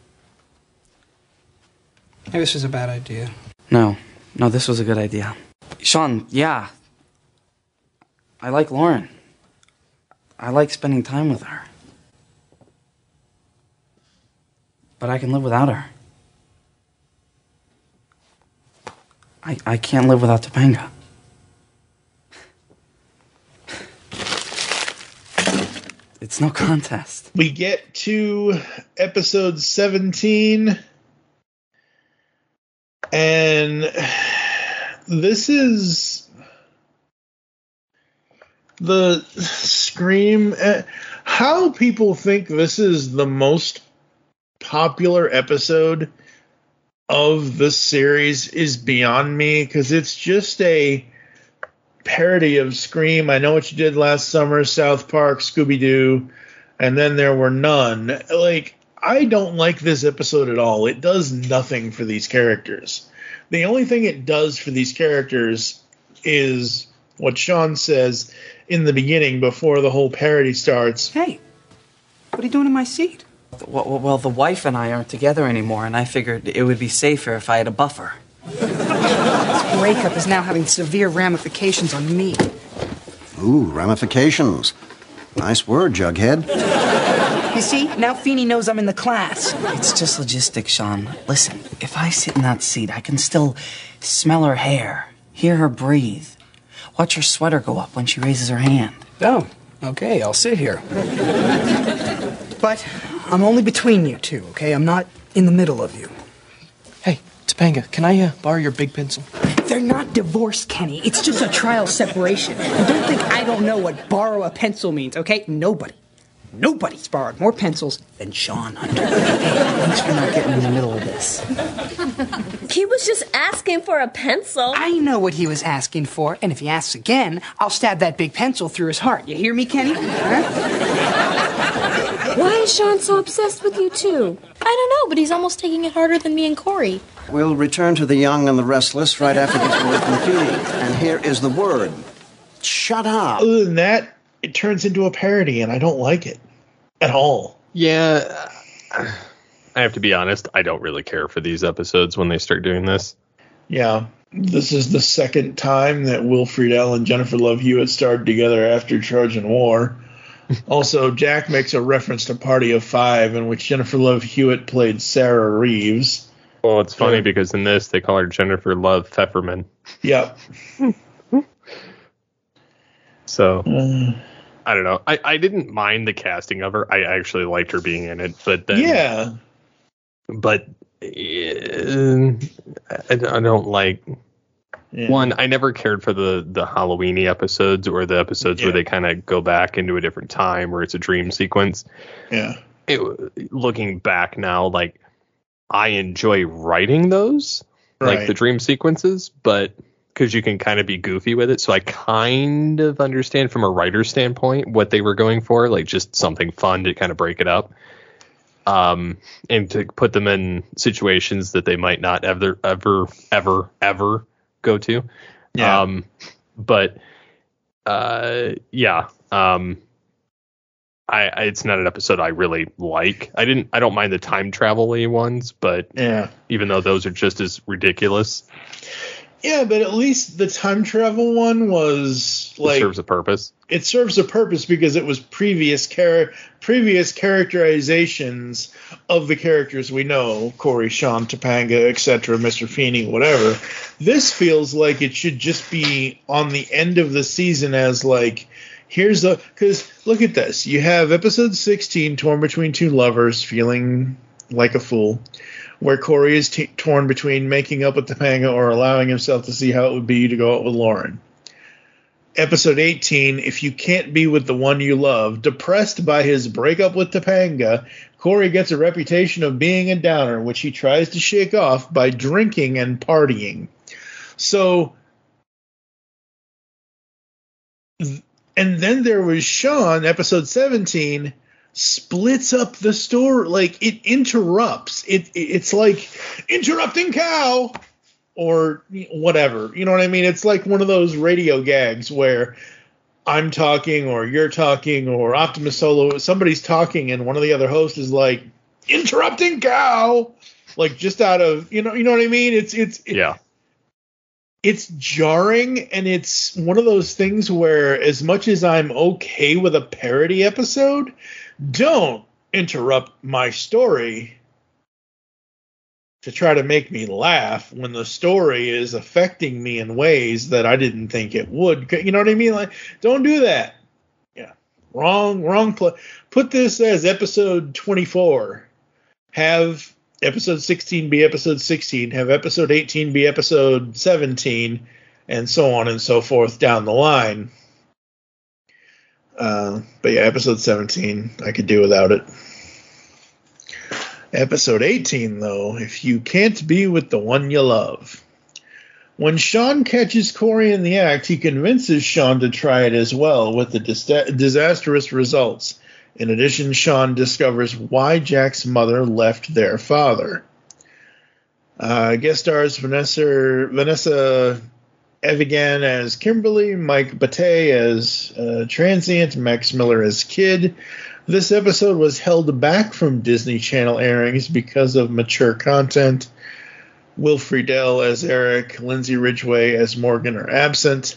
Speaker 14: Maybe this was a bad idea.
Speaker 6: No. No, this was a good idea. Sean, yeah. I like Lauren. I like spending time with her. But I can live without her. I, I can't live without Topanga. It's no contest.
Speaker 2: We get to episode seventeen, and this is the Scream. How people think this is the most popular episode of the series is beyond me, because it's just a parody of Scream. I Know What You Did Last Summer, South Park, Scooby-Doo, and then there were none. Like, I don't like this episode at all. It does nothing for these characters. The only thing it does for these characters is what Sean says in the beginning before the whole parody starts.
Speaker 14: Hey, what are you doing in my seat?
Speaker 6: Well, well, the wife and I aren't together anymore, and I figured it would be safer if I had a buffer.
Speaker 14: This breakup is now having severe ramifications on me.
Speaker 15: Ooh, ramifications. Nice word, Jughead.
Speaker 14: You see, now Feeney knows I'm in the class.
Speaker 6: It's just logistics, Sean. Listen, if I sit in that seat, I can still smell her hair, hear her breathe, watch her sweater go up when she raises her hand.
Speaker 14: Oh, okay, I'll sit here. But I'm only between you two, okay? I'm not in the middle of you.
Speaker 16: Hey, Topanga, can I uh, borrow your big pencil?
Speaker 14: They're not divorced, Kenny. It's just a trial separation. And don't think I don't know what borrow a pencil means, okay? Nobody. Nobody's borrowed more pencils than Sean Hunter.
Speaker 6: Hey, thanks for not getting in the middle of this.
Speaker 7: He was just asking for a pencil.
Speaker 14: I know what he was asking for, and if he asks again, I'll stab that big pencil through his heart. You hear me, Kenny? Huh?
Speaker 7: Why is Sean so obsessed with you two?
Speaker 13: I don't know, but he's almost taking it harder than me and Corey.
Speaker 15: We'll return to the young and the restless right after this word from Feeney. And here is the word. Shut up.
Speaker 2: Other than that, it turns into a parody, and I don't like it at all.
Speaker 3: Yeah, I have to be honest. I don't really care for these episodes when they start doing this.
Speaker 2: Yeah, this is the second time that Will Friedle and Jennifer Love Hewitt starred together after Trojan War. Also, Jack makes a reference to Party of Five, in which Jennifer Love Hewitt played Sarah Reeves.
Speaker 3: Well, it's funny
Speaker 2: Yeah.
Speaker 3: because in this they call her Jennifer Love Pfefferman.
Speaker 2: Yep.
Speaker 3: So
Speaker 2: Mm.
Speaker 3: I don't know. I, I didn't mind the casting of her. I actually liked her being in it, but then
Speaker 2: Yeah.
Speaker 3: but uh, I, I don't like
Speaker 2: Yeah.
Speaker 3: one. I never cared for the the Halloweeny episodes or the episodes
Speaker 2: Yeah.
Speaker 3: where they kind of go back into a different time where it's a dream sequence.
Speaker 2: Yeah.
Speaker 3: It, looking back now, like I enjoy writing those, like
Speaker 2: Right.
Speaker 3: the dream sequences, but because you can kind of be goofy with it. So I kind of understand from a writer's standpoint what they were going for, like just something fun to kind of break it up. Um, and to put them in situations that they might not ever, ever, ever, ever go to.
Speaker 2: Yeah.
Speaker 3: Um, but, uh, yeah, um, I, I, it's not an episode I really like. I didn't, I don't mind the time travel-y ones, but
Speaker 2: Yeah.
Speaker 3: even though those are just as ridiculous,
Speaker 2: Yeah, but at least the time travel one was
Speaker 3: it
Speaker 2: like
Speaker 3: serves a purpose.
Speaker 2: it serves a purpose because it was previous char- previous characterizations of the characters we know, Corey, Sean, Topanga, et cetera, Mister Feeney, whatever. This feels like it should just be on the end of the season as like, here's the, because look at this. You have episode sixteen, Torn Between Two Lovers, feeling like a fool, where Corey is t- torn between making up with Topanga or allowing himself to see how it would be to go out with Lauren. Episode eighteen, If You Can't Be With the One You Love, depressed by his breakup with Topanga, Corey gets a reputation of being a downer, which he tries to shake off by drinking and partying. So, and then there was Sean, episode seventeen, splits up the story. Like, it interrupts. It, it's like interrupting cow or whatever. You know what I mean? It's like one of those radio gags where I'm talking or you're talking or Optimus Solo, somebody's talking and one of the other hosts is like, interrupting cow. Like, just out of, you know, you know what I mean? It's, it's, it,
Speaker 3: Yeah.
Speaker 2: it's jarring, and it's one of those things where as much as I'm okay with a parody episode, don't interrupt my story to try to make me laugh when the story is affecting me in ways that I didn't think it would. You know what I mean? Like, don't do that. Yeah. Wrong, wrong. Pl- Put this as episode twenty-four. Have episode sixteen be episode sixteen. Have episode eighteen be episode seventeen, and so on and so forth down the line. Uh, but yeah, episode seventeen, I could do without it. Episode eighteen, though, If You Can't Be With the One You Love. When Sean catches Corey in the act, he convinces Sean to try it as well, with the dis- disastrous results. In addition, Sean discovers why Jack's mother left their father. Uh, guest stars Vanessa Vanessa Evigan as Kimberly, Mike Batey as uh, Transient, Max Miller as Kid. This episode was held back from Disney Channel airings because of mature content. Will Friedle as Eric, Lindsay Ridgway as Morgan are absent.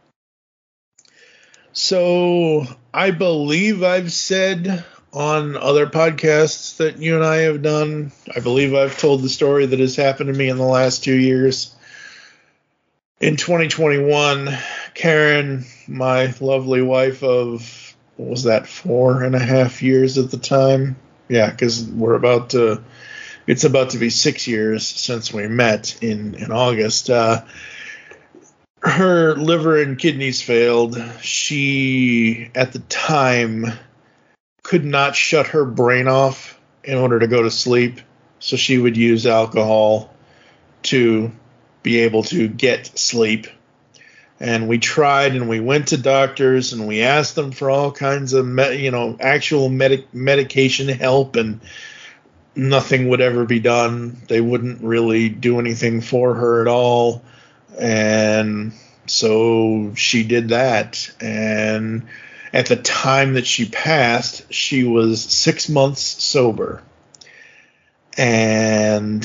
Speaker 2: So I believe I've said on other podcasts that you and I have done, I believe I've told the story that has happened to me in the last two years. In twenty twenty-one, Karen, my lovely wife of, what was that, four and a half years at the time? Yeah, because we're about to, it's about to be six years since we met in, in August. Uh, her liver and kidneys failed. She, at the time, could not shut her brain off in order to go to sleep, so she would use alcohol to be able to get sleep. And we tried, and we went to doctors, and we asked them for all kinds of, me- you know, actual medic- medication help, and nothing would ever be done. They wouldn't really do anything for her at all. And so she did that. And at the time that she passed, she was six months sober. And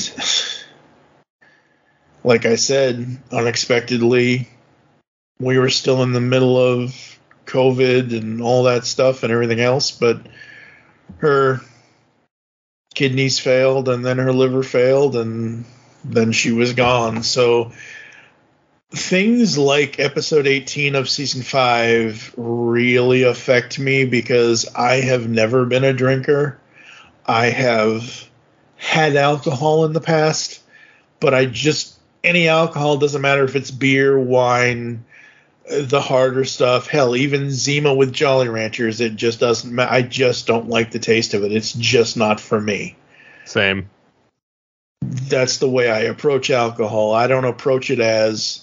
Speaker 2: like I said, unexpectedly, we were still in the middle of COVID and all that stuff and everything else, but her kidneys failed, and then her liver failed, and then she was gone. So things like episode eighteen of season five really affect me because I have never been a drinker. I have had alcohol in the past, but I just, any alcohol, doesn't matter if it's beer, wine, the harder stuff, hell, even Zima with Jolly Ranchers, it just doesn't matter. I just don't like the taste of it. It's just not for me.
Speaker 3: Same.
Speaker 2: That's the way I approach alcohol. I don't approach it as,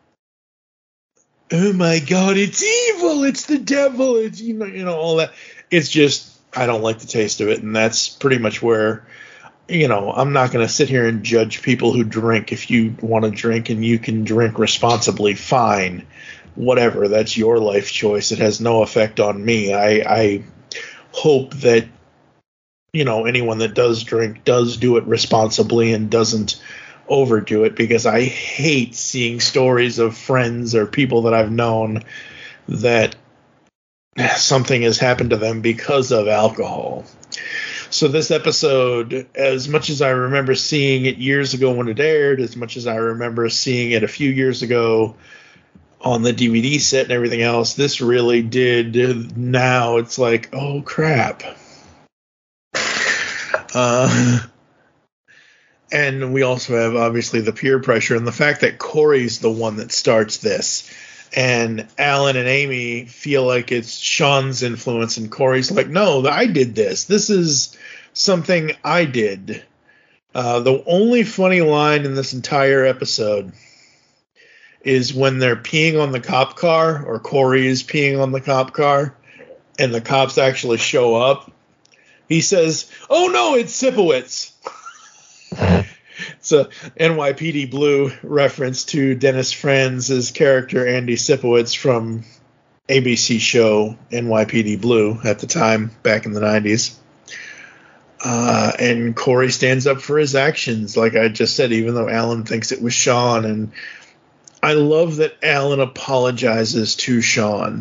Speaker 2: oh my God, it's evil, it's the devil, it's, you know, you know, all that. It's just, I don't like the taste of it, and that's pretty much where, you know, I'm not going to sit here and judge people who drink. If you want to drink and you can drink responsibly, fine. Whatever, that's your life choice. It has no effect on me. I, I hope that, you know, anyone that does drink does do it responsibly and doesn't overdo it, because I hate seeing stories of friends or people that I've known that something has happened to them because of alcohol. So this episode, as much as I remember seeing it years ago when it aired, as much as I remember seeing it a few years ago on the D V D set and everything else, this really did. Now it's like, oh crap. Uh, and we also have obviously the peer pressure and the fact that Corey's the one that starts this, and Alan and Amy feel like it's Sean's influence, and Corey's like, no, I did this. This is something I did. Uh, the only funny line in this entire episode is when they're peeing on the cop car, or Corey is peeing on the cop car, and the cops actually show up. He says, oh no, it's Sipowicz. It's a N Y P D Blue reference to Dennis Franz's character Andy Sipowicz from A B C show N Y P D Blue at the time, back in the nineties. Uh, and Corey stands up for his actions, like I just said, even though Alan thinks it was Sean. And I love that Alan apologizes to Sean.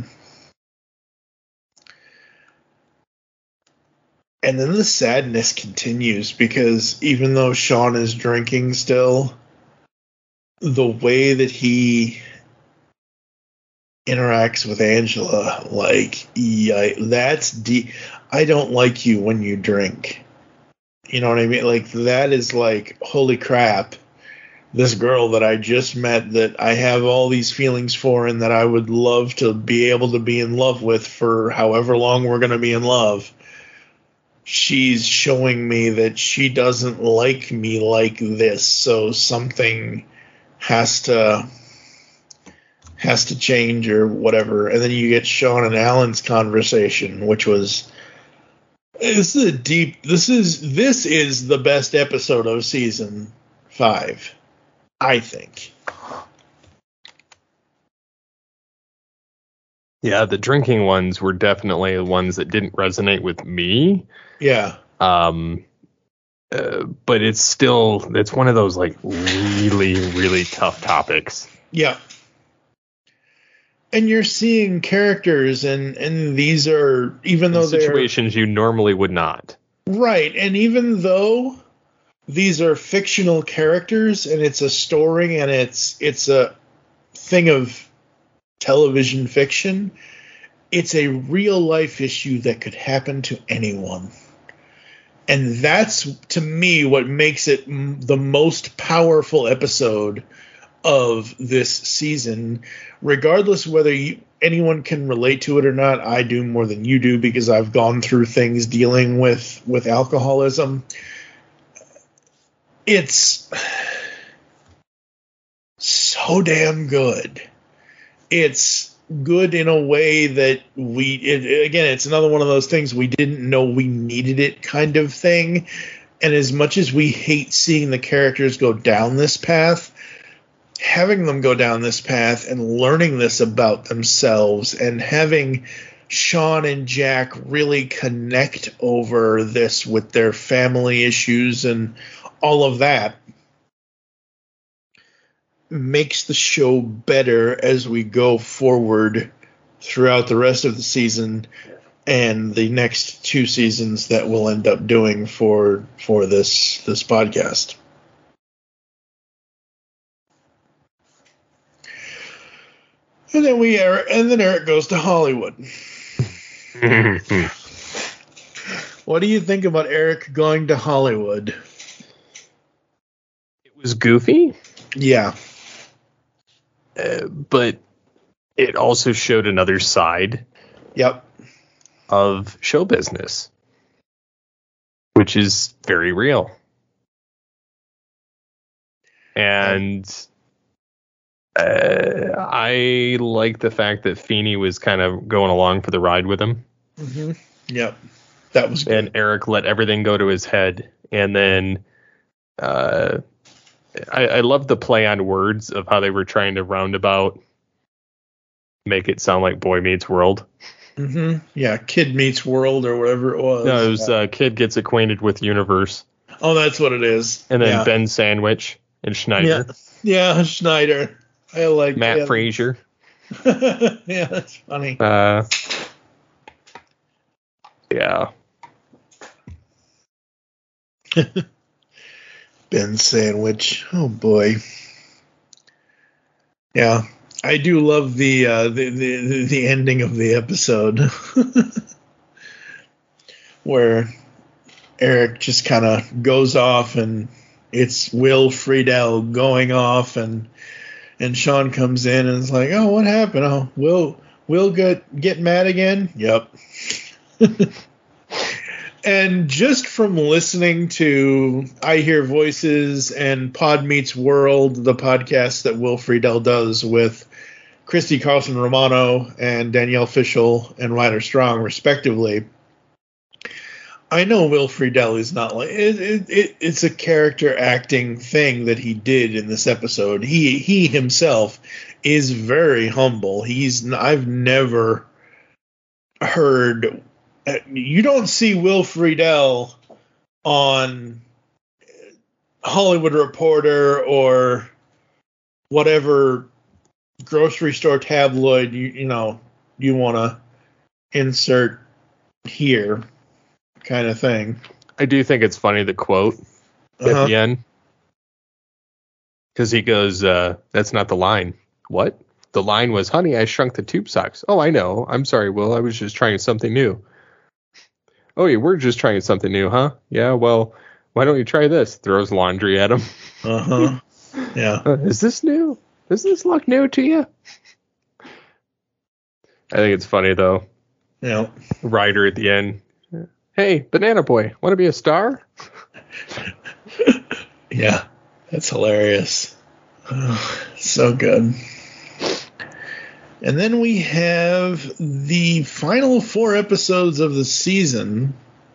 Speaker 2: And then the sadness continues, because even though Sean is drinking still, the way that he interacts with Angela, like, yeah, that's deep. I don't like you when you drink. You know what I mean? Like, that is like, holy crap. This girl that I just met, that I have all these feelings for, and that I would love to be able to be in love with for however long we're going to be in love. She's showing me that she doesn't like me like this, so something has to has to change or whatever. And then you get Sean and Alan's conversation, which was, this is a deep. This is this is the best episode of season five, I think.
Speaker 3: Yeah, the drinking ones were definitely the ones that didn't resonate with me.
Speaker 2: Yeah.
Speaker 3: Um, uh, but it's still, it's one of those like really, really tough topics.
Speaker 2: Yeah. And you're seeing characters, and, and these are, even though they're
Speaker 3: situations you normally would not.
Speaker 2: Right. And even though these are fictional characters, and it's a story, and it's it's a thing of television fiction, it's a real life issue that could happen to anyone. And that's, to me, what makes it m- the most powerful episode of this season, regardless whether you, anyone can relate to it or not. I do more than you do, because I've gone through things dealing with, with alcoholism. It's so damn good. It's good in a way that we, it, again, it's another one of those things we didn't know we needed it kind of thing. And as much as we hate seeing the characters go down this path, having them go down this path and learning this about themselves, and having Sean and Jack really connect over this with their family issues and all of that, makes the show better as we go forward throughout the rest of the season. and the next two seasons that we'll end up doing for for this this podcast. And then we are, and then Eric goes to Hollywood. What do you think about Eric going to Hollywood?
Speaker 3: It was goofy.
Speaker 2: Yeah.
Speaker 3: Uh, but it also showed another side.
Speaker 2: Yep.
Speaker 3: Of show business, which is very real. And uh, I like the fact that Feeney was kind of going along for the ride with him.
Speaker 2: Mm-hmm. Yep. That was good.
Speaker 3: And Eric let everything go to his head. And then uh, I, I love the play on words of how they were trying to roundabout make it sound like Boy Meets World.
Speaker 2: Mm-hmm. Yeah, Kid Meets World or whatever it was.
Speaker 3: No, it was uh, Kid Gets Acquainted with Universe.
Speaker 2: Oh, that's what it is.
Speaker 3: And then
Speaker 2: yeah.
Speaker 3: Ben Sandwich and Schneider.
Speaker 2: Yeah, yeah Schneider. I like
Speaker 3: Matt
Speaker 2: yeah.
Speaker 3: Frazier.
Speaker 2: Yeah, that's funny.
Speaker 3: Uh, yeah.
Speaker 2: Ben Sandwich. Oh boy. Yeah. I do love the uh, the, the the ending of the episode where Eric just kind of goes off and it's Will Friedle going off and and Sean comes in and is like, oh, what happened? Oh, Will Will get get mad again? Yep. And just from listening to I Hear Voices and Pod Meets World, the podcast that Will Friedle does with Christy Carlson Romano and Danielle Fishel and Ryder Strong, respectively, I know Will Friedle is not like it, it, it, it's a character acting thing that he did in this episode. He he himself is very humble. He's I've never heard. You don't see Will Friedle on Hollywood Reporter or whatever grocery store tabloid you you know you want to insert here kind of thing.
Speaker 3: I do think it's funny the quote
Speaker 2: uh-huh.
Speaker 3: at the end, because he goes, uh, "That's not the line." What? The line was, "Honey, I shrunk the tube socks." Oh, I know. I'm sorry, Will. I was just trying something new. Oh, yeah, we're just trying something new, huh? Yeah, well, why don't you try this? Throws laundry at him.
Speaker 2: Uh-huh. Yeah.
Speaker 3: Uh, is this new? Does this look new to you? I think it's funny, though.
Speaker 2: Yeah.
Speaker 3: Ryder at the end. Hey, Banana Boy, want to be a star?
Speaker 2: Yeah, that's hilarious. Oh, so good. And then we have the final four episodes of the season.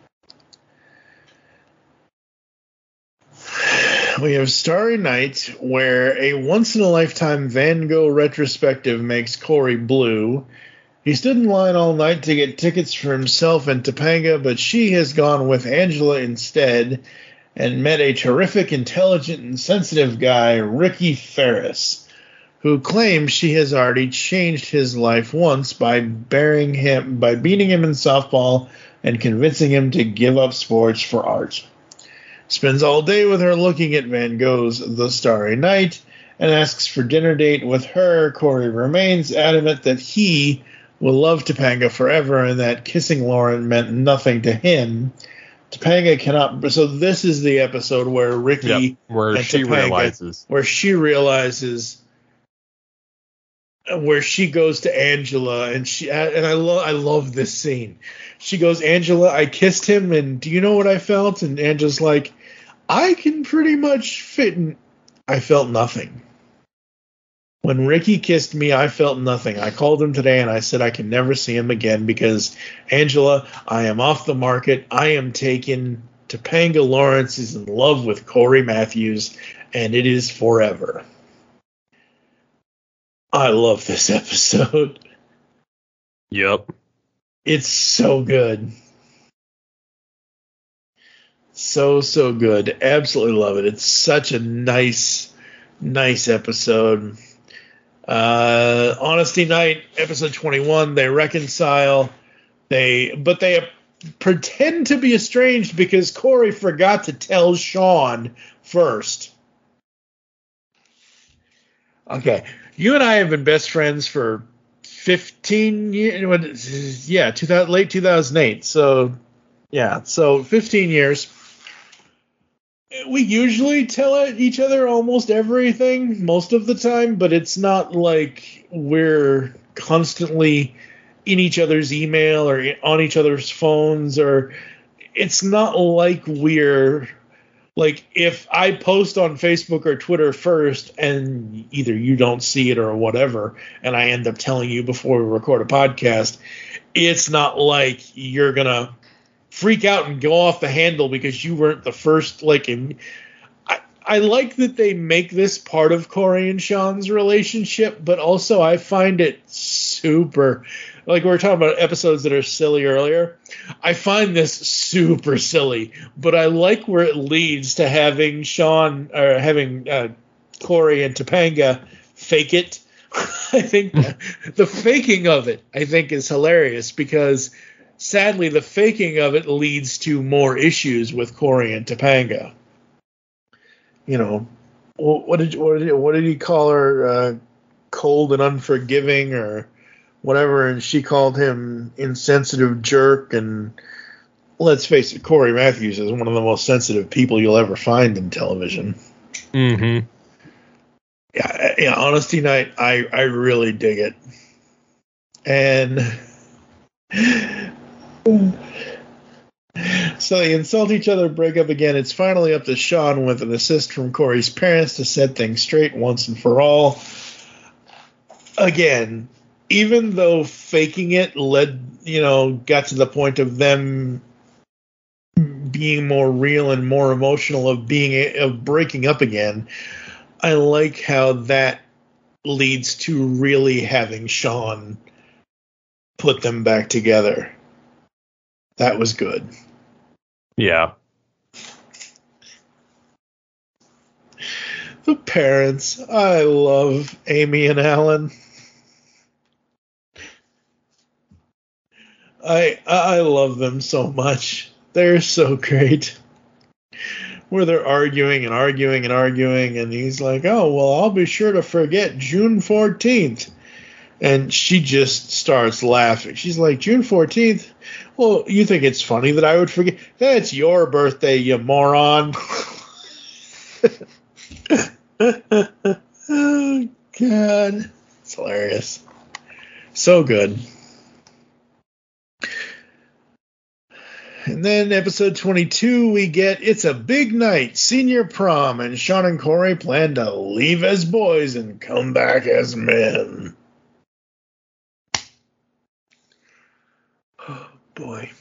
Speaker 2: We have Starry Night, where a once-in-a-lifetime Van Gogh retrospective makes Corey blue. He stood in line all night to get tickets for himself and Topanga, but she has gone with Angela instead and met a terrific, intelligent, and sensitive guy, Ricky Ferris, who claims she has already changed his life once by bearing him, by beating him in softball and convincing him to give up sports for art. Spends all day with her looking at Van Gogh's The Starry Night and asks for dinner date with her. Corey remains adamant that he will love Topanga forever and that kissing Lauren meant nothing to him. Topanga cannot. So this is the episode where Ricky
Speaker 3: yep, where
Speaker 2: and
Speaker 3: she
Speaker 2: Topanga,
Speaker 3: realizes
Speaker 2: where she realizes where she goes to Angela and she and I love I love this scene. She goes, Angela, I kissed him and do you know what I felt? And Angela's like, I can pretty much fit in. I felt nothing. When Ricky kissed me, I felt nothing. I called him today and I said I can never see him again because, Angela, I am off the market. I am taken. Topanga Lawrence is in love with Corey Matthews, and it is forever. I love this episode.
Speaker 3: Yep.
Speaker 2: It's so good. So, so good. Absolutely love it. It's such a nice, nice episode. Uh, Honesty Night, episode twenty-one, they reconcile. They, but they pretend to be estranged because Corey forgot to tell Sean first. Okay, you and I have been best friends for fifteen years. Yeah, two thousand, late two thousand eight. So, yeah, so fifteen years. We usually tell each other almost everything most of the time, but it's not like we're constantly in each other's email or on each other's phones, or it's not like we're like, if I post on Facebook or Twitter first and either you don't see it or whatever, and I end up telling you before we record a podcast, it's not like you're going to freak out and go off the handle because you weren't the first. Like, in, I, I like that they make this part of Corey and Sean's relationship, but also I find it super, like we were talking about episodes that are silly earlier. I find this super silly, but I like where it leads to having Sean or having uh, Corey and Topanga fake it. I think the faking of it, I think, is hilarious because sadly the faking of it leads to more issues with Corey and Topanga. You know, what did what did, what did he call her? Uh, cold and unforgiving, or whatever, and she called him insensitive jerk. And let's face it, Corey Matthews is one of the most sensitive people you'll ever find in television.
Speaker 3: Mm-hmm.
Speaker 2: Yeah, yeah. Honesty Night, I, I really dig it. And so they insult each other, break up again. It's finally up to Sean with an assist from Corey's parents to set things straight once and for all. Again, even though faking it led, you know, got to the point of them being more real and more emotional, of being of breaking up again, I like how that leads to really having Sean put them back together. That was good.
Speaker 3: Yeah.
Speaker 2: The parents. I love Amy and Alan. I I love them so much. They're so great. Where they're arguing and arguing and arguing, and he's like, oh, well, I'll be sure to forget June fourteenth. And she just starts laughing. She's like, June fourteenth? Well, you think it's funny that I would forget? That's your birthday, you moron. Oh, God. It's hilarious. So good. And then episode twenty-two, we get It's a Big Night, Senior Prom, and Sean and Corey plan to leave as boys and come back as men. Oh, boy.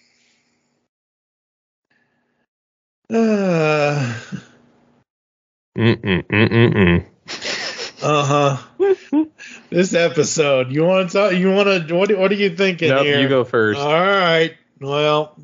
Speaker 2: Uh,
Speaker 3: Mm-mm-mm-mm-mm.
Speaker 2: Uh-huh. This episode, you want to talk, you want to, what, what are you thinking
Speaker 3: Nope,
Speaker 2: here?
Speaker 3: you go first.
Speaker 2: All right. Well,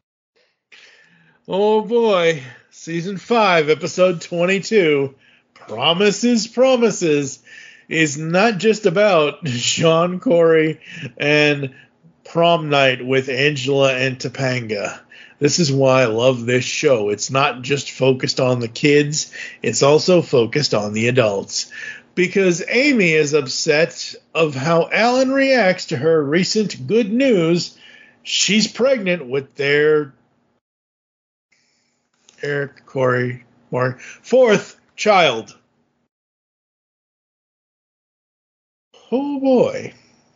Speaker 2: oh boy, season five, episode twenty-two, Promises, Promises, is not just about Sean, Corey, and prom night with Angela and Topanga. This is why I love this show. It's not just focused on the kids, it's also focused on the adults. Because Amy is upset of how Alan reacts to her recent good news. She's pregnant with their Eric, Corey, Mark, fourth child. Oh boy.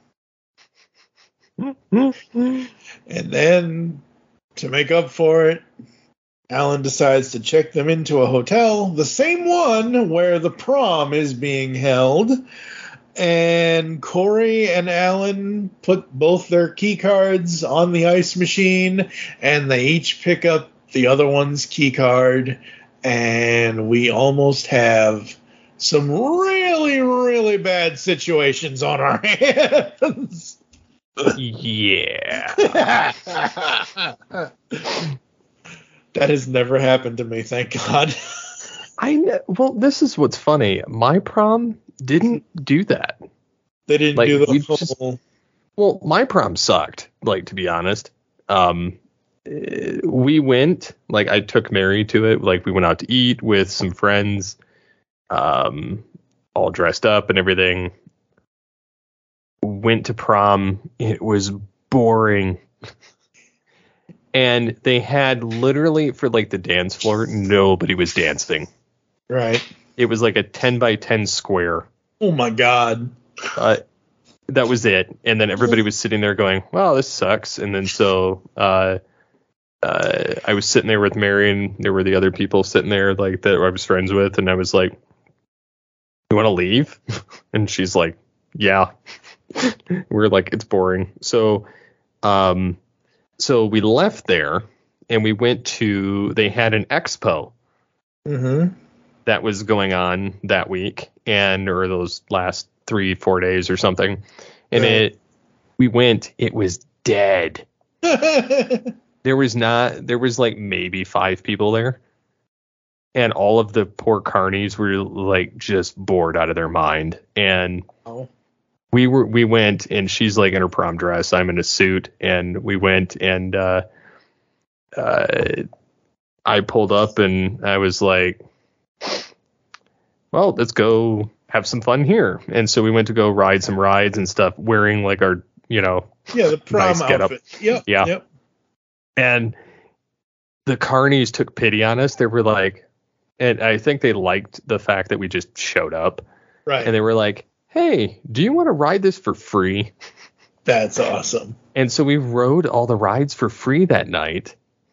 Speaker 2: And then, to make up for it, Alan decides to check them into a hotel, the same one where the prom is being held. And Corey and Alan put both their key cards on the ice machine, and they each pick up the other one's key card, and we almost have some really, really bad situations on our hands.
Speaker 3: Yeah.
Speaker 2: That has never happened to me, thank God.
Speaker 3: I know. Well, this is what's funny. My prom didn't do that.
Speaker 2: They didn't
Speaker 3: like,
Speaker 2: do the
Speaker 3: we
Speaker 2: whole...
Speaker 3: just, Well, my prom sucked, like, to be honest. Um, we went, like, I took Mary to it. Like, we went out to eat with some friends, um, all dressed up and everything. Went to prom. It was boring. And they had literally, for, like, the dance floor, nobody was dancing.
Speaker 2: Right.
Speaker 3: It was like a ten by ten square.
Speaker 2: Oh, my God.
Speaker 3: Uh, that was it. And then everybody was sitting there going, wow, this sucks. And then so uh, uh, I was sitting there with Mary, and there were the other people sitting there like that I was friends with. And I was like, you want to leave? And she's like, yeah. We're like, it's boring. So, um, so we left there and we went to, they had an expo.
Speaker 2: Mm-hmm.
Speaker 3: That was going on that week, and or those last three, four days or something. And right. it, we went, it was dead. There was not, there was like maybe five people there. And all of the poor carnies were like just bored out of their mind. And
Speaker 2: oh.
Speaker 3: we were, we went, and she's like in her prom dress. I'm in a suit, and we went, and uh, uh, I pulled up, and I was like, well, let's go have some fun here. And so we went to go ride some rides and stuff, wearing like our, you know,
Speaker 2: yeah, the prom
Speaker 3: nice
Speaker 2: outfit. Yep,
Speaker 3: yeah.
Speaker 2: Yep.
Speaker 3: And the carnies took pity on us. They were like, and I think they liked the fact that we just showed up.
Speaker 2: Right.
Speaker 3: And they were like, hey, do you want to ride this for free?
Speaker 2: That's awesome.
Speaker 3: And so we rode all the rides for free that night.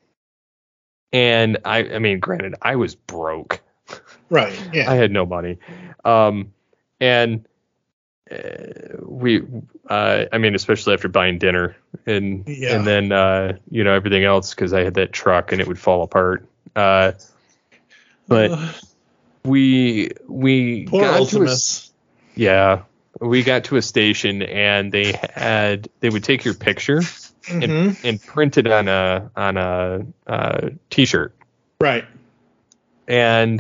Speaker 3: And I, I mean, granted, I was broke.
Speaker 2: Right. Yeah.
Speaker 3: I had no money. Um, and uh, we, uh, I mean, especially after buying dinner and,
Speaker 2: yeah.
Speaker 3: and then, uh, you know, everything else, because I had that truck and it would fall apart. Uh, but uh, we, we
Speaker 2: poor
Speaker 3: got
Speaker 2: Ultimus.
Speaker 3: to a, yeah, we got to a station, and they had, they would take your picture
Speaker 2: mm-hmm.
Speaker 3: and, and print it on a, on a, uh, t-shirt.
Speaker 2: Right.
Speaker 3: And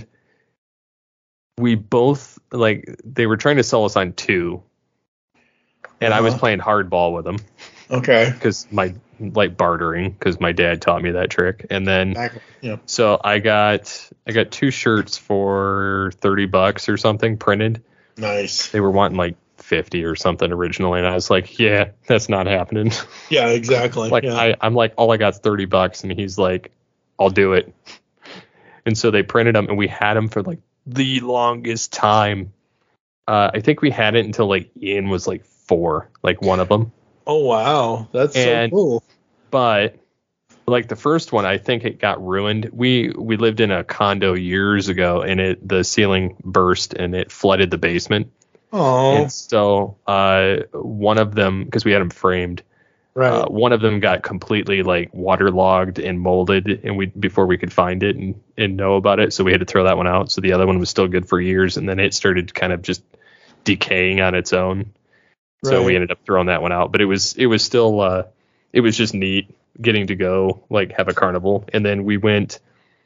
Speaker 3: we both, like, they were trying to sell us on two, and uh-huh. I was playing hardball with them.
Speaker 2: Okay.
Speaker 3: Because my, like, bartering, because my dad taught me that trick. And then,
Speaker 2: exactly. yeah.
Speaker 3: so I got, I got two shirts for thirty bucks or something printed.
Speaker 2: Nice.
Speaker 3: They were wanting like fifty or something originally. And I was like, yeah, that's not happening.
Speaker 2: Yeah, exactly.
Speaker 3: like,
Speaker 2: yeah.
Speaker 3: I, I'm like, all I got's thirty bucks. And he's like, I'll do it. And so they printed them, and we had them for like the longest time. Uh, I think we had it until like Ian was like four, like one of them.
Speaker 2: Oh, wow. That's
Speaker 3: and,
Speaker 2: so cool.
Speaker 3: But like the first one, I think it got ruined. We, we lived in a condo years ago, and it, the ceiling burst and it flooded the basement.
Speaker 2: Oh.
Speaker 3: And so, uh, one of them, cause we had them framed.
Speaker 2: Right.
Speaker 3: Uh, one of them got completely like waterlogged and molded, and we before we could find it and, and know about it, so we had to throw that one out. So the other one was still good for years, and then it started kind of just decaying on its own. Right. So we ended up throwing that one out. But it was it was still uh, it was just neat getting to go like have a carnival, and then we went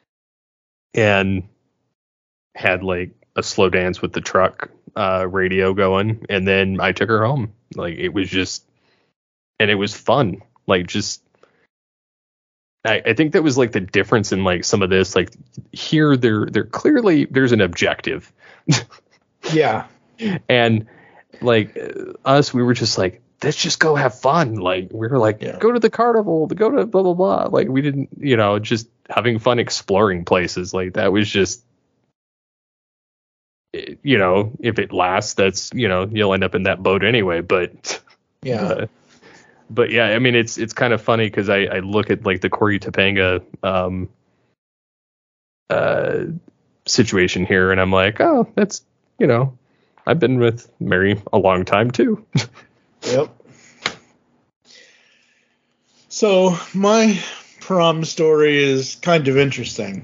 Speaker 3: and had like a slow dance with the truck uh, radio going, and then I took her home. Like it was just. And it was fun. Like, just, I, I think that was like the difference in like some of this. Like here, they're, they're clearly, there's an objective.
Speaker 2: Yeah.
Speaker 3: And like us, we were just like, let's just go have fun. Like, we were like, yeah. go to the carnival, to go to blah, blah, blah. Like, we didn't, you know, just having fun exploring places. Like, that was just, you know, if it lasts, that's, you know, you'll end up in that boat anyway. But,
Speaker 2: yeah.
Speaker 3: Uh, But yeah, I mean, it's it's kind of funny because I, I look at like the Corey Topanga um, uh, situation here, and I'm like, oh, that's, you know, I've been with Mary a long time too.
Speaker 2: Yep. So my prom story is kind of interesting.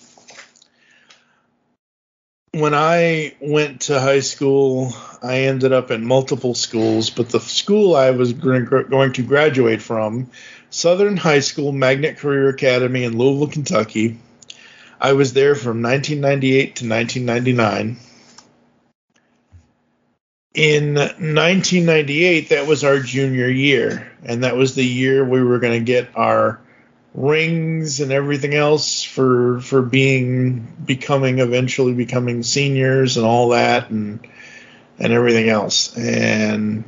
Speaker 2: When I went to high school, I ended up in multiple schools, but the school I was going to graduate from, Southern High School Magnet Career Academy in Louisville, Kentucky. I was there from nineteen ninety-eight to nineteen ninety-nine. in nineteen ninety-eight, that was our junior year, and that was the year we were going to get our rings and everything else for for being becoming eventually becoming seniors and all that and and everything else. And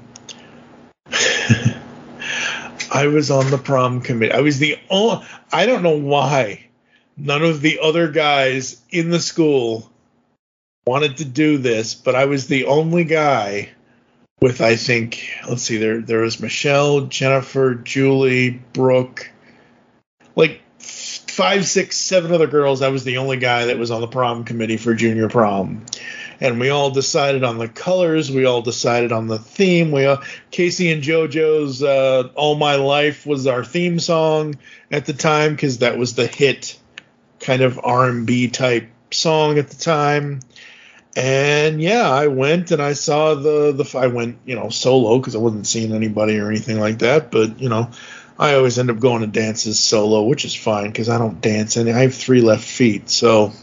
Speaker 2: I was on the prom committee. I was the only, I don't know why none of the other guys in the school wanted to do this, but I was the only guy with, I think, let's see, there there was Michelle, Jennifer, Julie, Brooke, like five, six, seven other girls. I was the only guy that was on the prom committee for junior prom. And we all decided on the colors. We all decided on the theme. We all, Casey and JoJo's uh, All My Life was our theme song at the time because that was the hit kind of R and B type song at the time. And yeah, I went and I saw the, the I went, you know, solo because I wasn't seeing anybody or anything like that. But, you know, I always end up going to dances solo, which is fine because I don't dance and I have three left feet. So,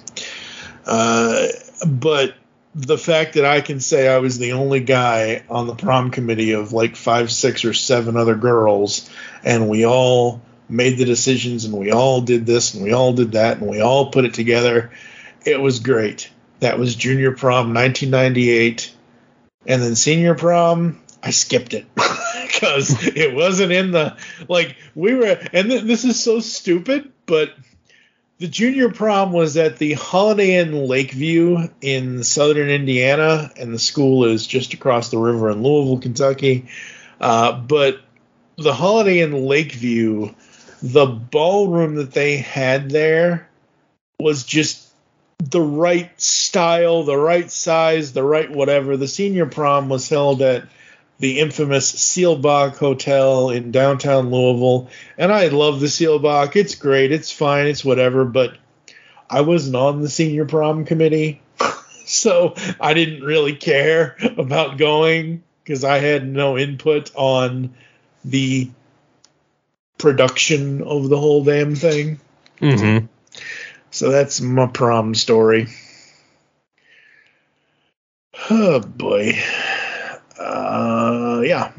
Speaker 2: uh, but the fact that I can say I was the only guy on the prom committee of like five, six or seven other girls, and we all made the decisions and we all did this and we all did that and we all put it together. It was great. That was junior prom, nineteen ninety-eight. And then senior prom, I skipped it because it wasn't in the, like, we were, and th- this is so stupid, but the junior prom was at the Holiday Inn Lakeview in southern Indiana, and the school is just across the river in Louisville, Kentucky. Uh, but the Holiday Inn Lakeview, the ballroom that they had there was just the right style, the right size, the right whatever. The senior prom was held at the infamous Seelbach Hotel in downtown Louisville. And I love the Seelbach. It's great. It's fine. It's whatever. But I wasn't on the senior prom committee. So I didn't really care about going because I had no input on the production of the whole damn thing.
Speaker 3: Mm-hmm.
Speaker 2: So that's my prom story. Oh, boy. Uh, yeah.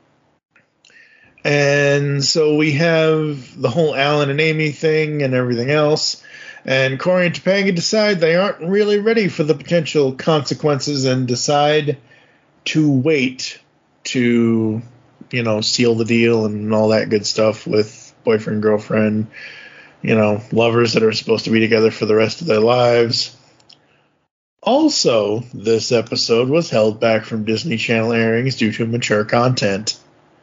Speaker 2: And so we have the whole Alan and Amy thing and everything else. And Corey and Topanga decide they aren't really ready for the potential consequences and decide to wait to, you know, seal the deal and all that good stuff with boyfriend, girlfriend, you know, lovers that are supposed to be together for the rest of their lives. Also, this episode was held back from Disney Channel airings due to mature content.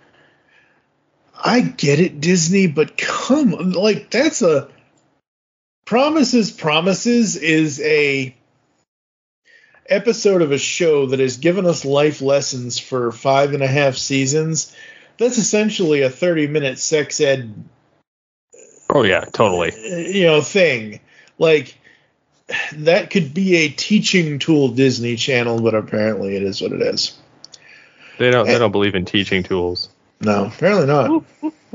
Speaker 2: I get it, Disney, but come on, like, that's a... Promises, Promises is a episode of a show that has given us life lessons for five and a half seasons. That's essentially a thirty-minute sex ed...
Speaker 3: Oh, yeah, totally.
Speaker 2: You know, thing. Like, that could be a teaching tool, Disney Channel, but apparently it is what it is.
Speaker 3: They don't. They don't believe in teaching tools.
Speaker 2: No, apparently not.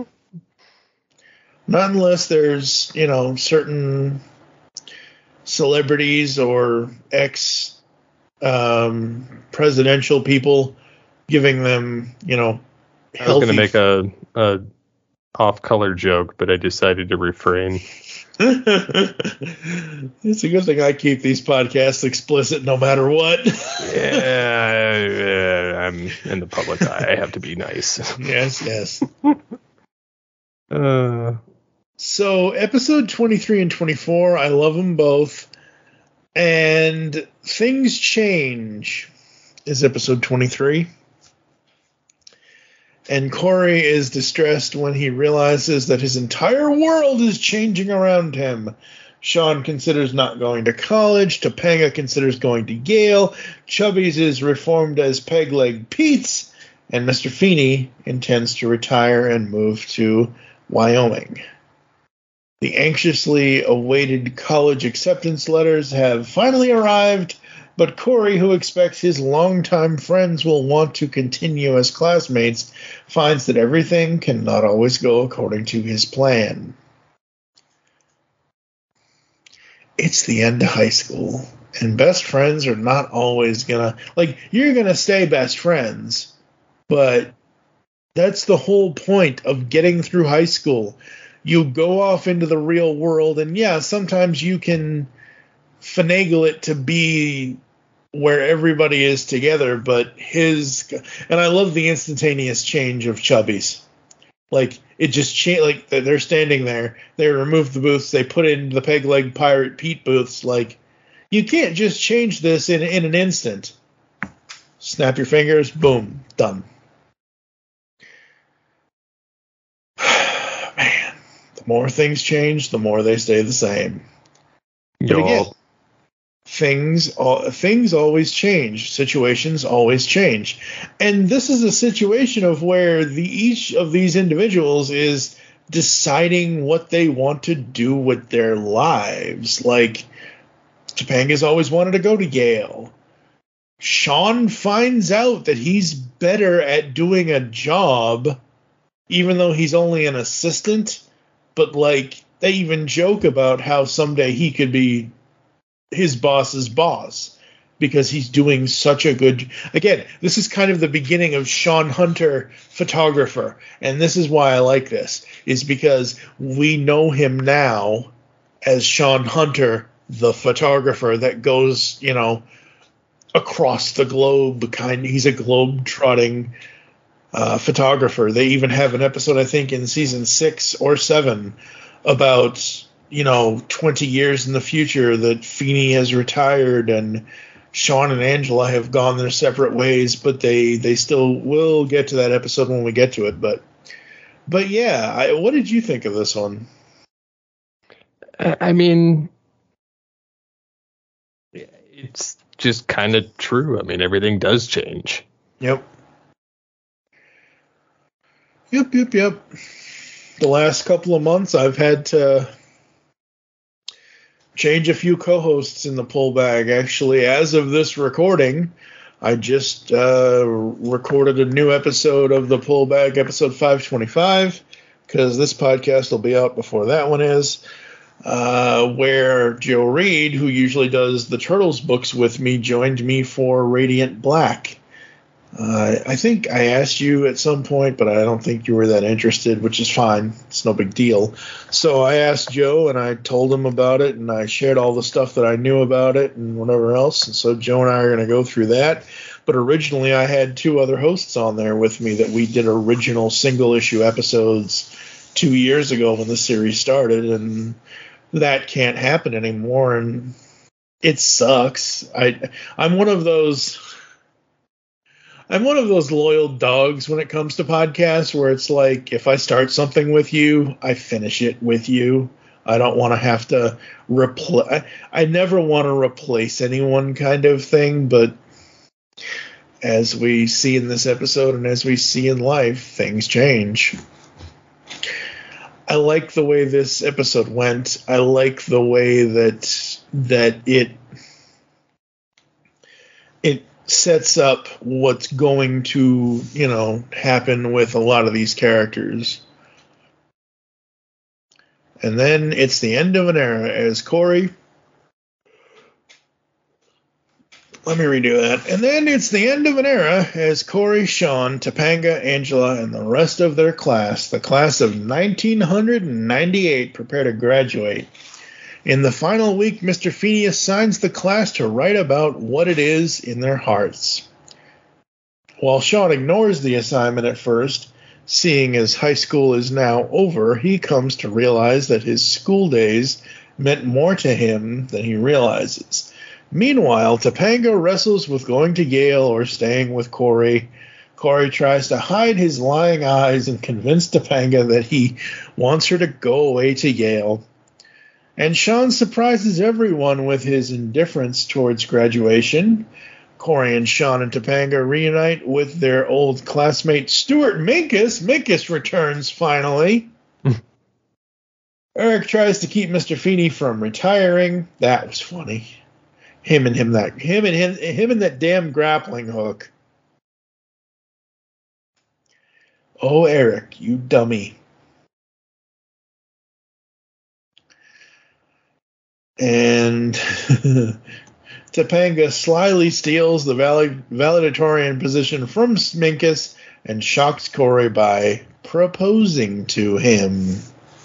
Speaker 2: Not unless there's, you know, certain celebrities or ex um, presidential people giving them, you know,
Speaker 3: healthy. I was going to make a, a off-color joke, but I decided to refrain.
Speaker 2: It's a good thing I keep these podcasts explicit no matter what.
Speaker 3: Yeah, I'm in the public eye. I have to be nice.
Speaker 2: Yes, yes.
Speaker 3: uh,
Speaker 2: so, episode twenty-three and twenty-four, I love them both. And Things Change is episode twenty-three. And Corey is distressed when he realizes that his entire world is changing around him. Sean considers not going to college. Topanga considers going to Yale. Chubby's is reformed as Peg Leg Pete's. And Mister Feeney intends to retire and move to Wyoming. The anxiously awaited college acceptance letters have finally arrived, but Corey, who expects his longtime friends will want to continue as classmates, finds that everything cannot always go according to his plan. It's the end of high school, And best friends are not always gonna, like, you're gonna stay best friends, but that's the whole point of getting through high school. You go off into the real world, and yeah, sometimes you can finagle it to be where everybody is together, but his, and I love the instantaneous change of Chubby's. Like, it just changed, like, they're standing there, they remove the booths, they put in the Peg Leg Pirate Pete booths, like, you can't just change this in, in an instant. Snap your fingers, boom, done. Man, the more things change, the more they stay the same. But
Speaker 3: Yo.
Speaker 2: again, things things always change. Situations always change. And this is a situation of where the each of these individuals is deciding what they want to do with their lives. Like, Topanga's always wanted to go to Yale. Sean finds out that he's better at doing a job, even though he's only an assistant. But, like, they even joke about how someday he could be his boss's boss because he's doing such a good... Again, this is kind of the beginning of Sean Hunter, photographer. And this is why I like this, is because we know him now as Sean Hunter, the photographer that goes, you know, across the globe. Kind, he's a globe-trotting uh, photographer. They even have an episode, I think, in season six or seven about, you know, twenty years in the future that Feeney has retired and Sean and Angela have gone their separate ways, but they, they still will get to that episode when we get to it. But, but yeah, I, what did you think of this one?
Speaker 3: I mean, it's just kind of true. I mean, everything does change.
Speaker 2: Yep. Yep, yep, yep. The last couple of months, I've had to change a few co-hosts in the pull bag. Actually, as of this recording, I just uh, recorded a new episode of the pull bag, episode five twenty-five, because this podcast will be out before that one is. Uh, where Joe Reed, who usually does the Turtles books with me, joined me for Radiant Black. Uh, I think I asked you at some point, but I don't think you were that interested, which is fine. It's no big deal. So I asked Joe, and I told him about it, and I shared all the stuff that I knew about it and whatever else. And so Joe and I are going to go through that. But originally I had two other hosts on there with me that we did original single-issue episodes two years ago when the series started, and that can't happen anymore, and it sucks. I, I'm one of those... I'm one of those loyal dogs when it comes to podcasts where it's like, if I start something with you, I finish it with you. I don't want to have to replace. I never want to replace anyone kind of thing, but as we see in this episode and as we see in life, things change. I like the way this episode went. I like the way that that it it sets up what's going to, you know, happen with a lot of these characters. And then it's the end of an era as Corey. Let me redo that. And then it's the end of an era as Corey, Sean, Topanga, Angela, and the rest of their class, the class of nineteen ninety-eight, prepare to graduate. In the final week, Mister Feeney assigns the class to write about what it is in their hearts. While Sean ignores the assignment at first, seeing as high school is now over, he comes to realize that his school days meant more to him than he realizes. Meanwhile, Topanga wrestles with going to Yale or staying with Corey. Corey tries to hide his lying eyes and convince Topanga that he wants her to go away to Yale. And Sean surprises everyone with his indifference towards graduation. Corey and Sean and Topanga reunite with their old classmate Stuart Minkus. Minkus returns finally. Eric tries to keep Mister Feeney from retiring. That was funny. Him and him that him and him him and that damn grappling hook. Oh, Eric, you dummy. And Topanga slyly steals the valed- valedictorian position from Sminkus and shocks Corey by proposing to him.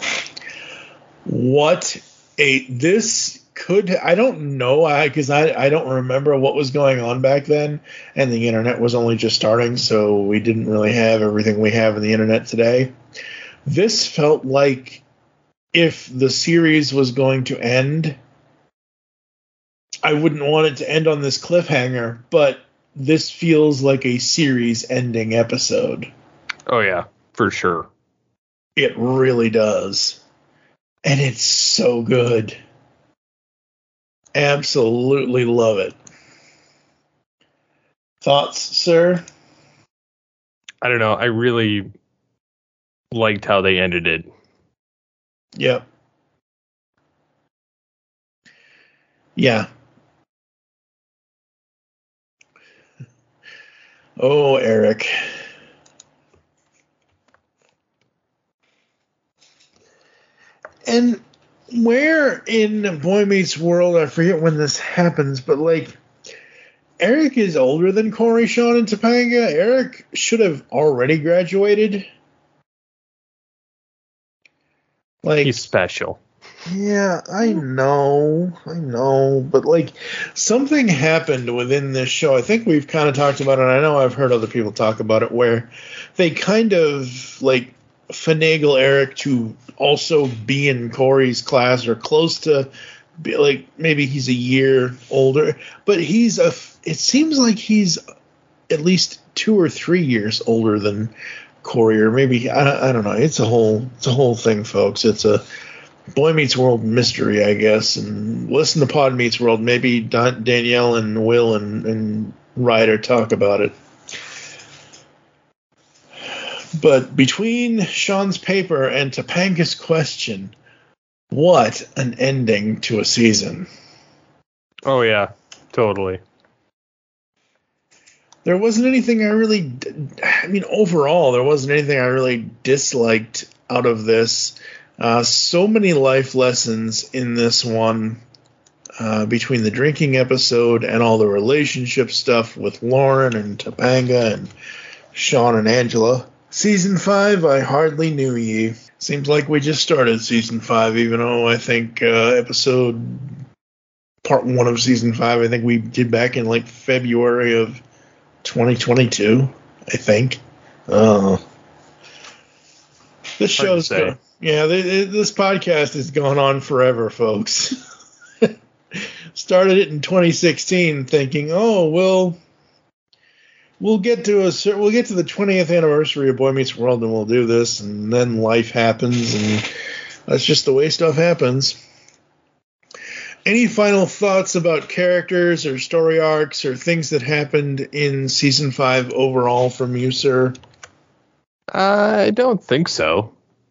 Speaker 2: What a... This could... I don't know, because I, I, I don't remember what was going on back then, and the internet was only just starting, so we didn't really have everything we have in the internet today. This felt like if the series was going to end... I wouldn't want it to end on this cliffhanger, but this feels like a series-ending episode.
Speaker 3: Oh, yeah, for sure.
Speaker 2: It really does. And it's so good. Absolutely love it. Thoughts, sir?
Speaker 3: I don't know. I really liked how they ended it.
Speaker 2: Yep. Yeah. Oh, Eric. And where in Boy Meets World, I forget when this happens, but like, Eric is older than Corey, Sean, and Topanga. Eric should have already graduated. Like,
Speaker 3: he's special.
Speaker 2: Yeah, I know, I know, but like something happened within this show. I think we've kind of talked about it. And I know I've heard other people talk about it where they kind of like finagle Eric to also be in Corey's class or close to, be, like maybe he's a year older, but he's a. It seems like he's at least two or three years older than Corey, or maybe I, I don't know. It's a whole, it's a whole thing, folks. It's a Boy Meets World mystery, I guess, and listen to Pod Meets World. Maybe Don, Danielle and Will and, and Ryder talk about it. But between Sean's paper and Topanga's question, what an ending to a season.
Speaker 3: Oh, yeah, totally.
Speaker 2: There wasn't anything I really, I mean, overall, there wasn't anything I really disliked out of this. Uh, so many life lessons in this one, uh, between the drinking episode and all the relationship stuff with Lauren and Topanga and Sean and Angela. Season five, I hardly knew ye. Seems like we just started season five, even though I think uh, episode part one of season five, I think we did back in like February of twenty twenty-two, I think. Uh, this show's go- yeah, th- this podcast is going on forever, folks. Started it in twenty sixteen, thinking, oh, we'll we'll get to a we'll get to the twentieth anniversary of Boy Meets World, and we'll do this, and then life happens, and that's just the way stuff happens. Any final thoughts about characters or story arcs or things that happened in season five overall from you, sir?
Speaker 3: I don't think so.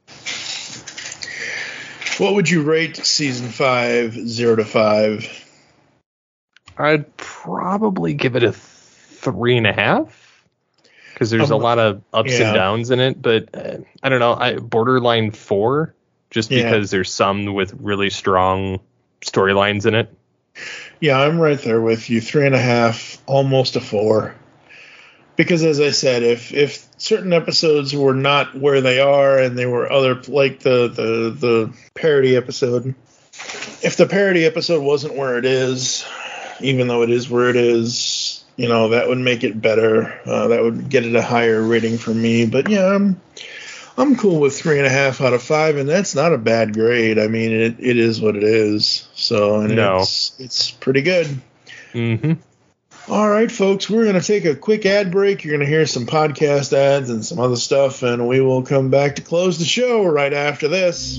Speaker 2: What would you rate season five, zero to five?
Speaker 3: I'd probably give it a three and a half because there's um, a lot of ups yeah. and downs in it. But uh, I don't know, I borderline four just yeah. because there's some with really strong storylines in it.
Speaker 2: Yeah, I'm right there with you. Three and a half, almost a four. Because as I said, if if certain episodes were not where they are and they were other, like the, the, the parody episode, if the parody episode wasn't where it is, even though it is where it is, you know, that would make it better. Uh, that would get it a higher rating for me. But yeah, I'm I'm cool with three and a half out of five, and that's not a bad grade. I mean, it it is what it is. So and
Speaker 3: no.
Speaker 2: it's it's pretty good.
Speaker 3: Mm-hmm.
Speaker 2: All right, folks, we're going to take a quick ad break. You're going to hear some podcast ads and some other stuff, and we will come back to close the show right after this.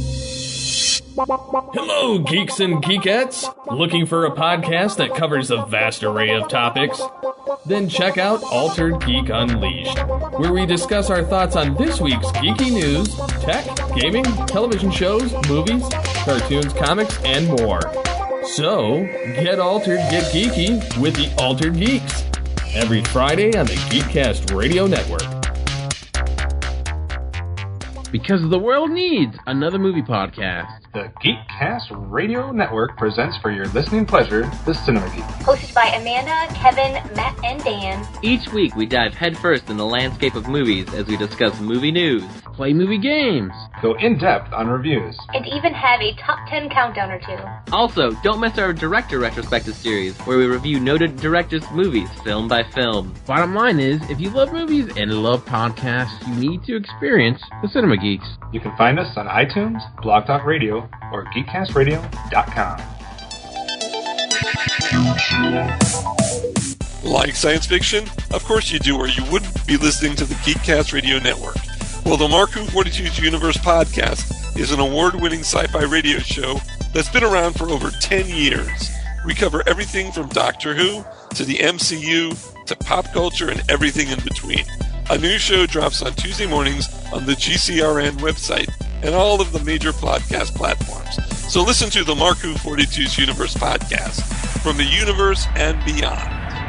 Speaker 17: Hello, geeks and geekettes! Looking for a podcast that covers a vast array of topics? Then check out Altered Geek Unleashed, where we discuss our thoughts on this week's geeky news, tech, gaming, television shows, movies, cartoons, comics, and more. So, get altered, get geeky with the Altered Geeks. Every Friday on the Geekcast Radio Network.
Speaker 18: Because the world needs another movie podcast.
Speaker 19: The Geekcast Radio Network presents for your listening pleasure the Cinema Geek.
Speaker 20: Hosted by Amanda, Kevin, Matt, and Dan.
Speaker 21: Each week we dive headfirst in the landscape of movies as we discuss movie news,
Speaker 18: play movie games,
Speaker 19: go in-depth on reviews,
Speaker 20: and even have a top ten countdown or two.
Speaker 21: Also, don't miss our director retrospective series, where we review noted directors' movies, film by film.
Speaker 18: Bottom line is, if you love movies and love podcasts, you need to experience the Cinema Geeks.
Speaker 19: You can find us on iTunes, Blog Talk Radio, or geekcast radio dot com.
Speaker 22: Like science fiction? Of course you do, or you wouldn't be listening to the Geekcast Radio Network. Well, the Mark Who forty-two's Universe podcast is an award-winning sci-fi radio show that's been around for over ten years. We cover everything from Doctor Who to the M C U to pop culture and everything in between. A new show drops on Tuesday mornings on the G C R N website and all of the major podcast platforms. So listen to the Mark Who forty-two's Universe podcast from the universe and beyond.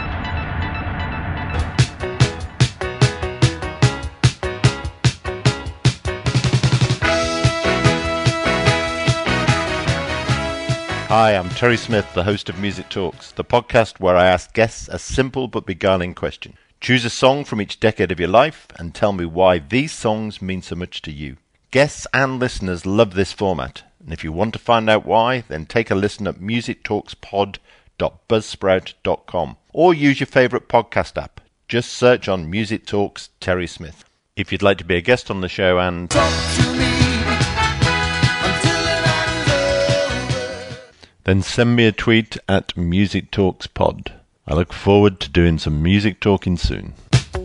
Speaker 23: Hi, I'm Terry Smith, the host of Music Talks, the podcast where I ask guests a simple but beguiling question. Choose a song from each decade of your life and tell me why these songs mean so much to you. Guests and listeners love this format, and if you want to find out why, then take a listen at music talks pod dot buzzsprout dot com or use your favourite podcast app. Just search on Music Talks Terry Smith. If you'd like to be a guest on the show and talk to me until it ends over, then send me a tweet at Music Talks Pod. I look forward to doing some music talking soon.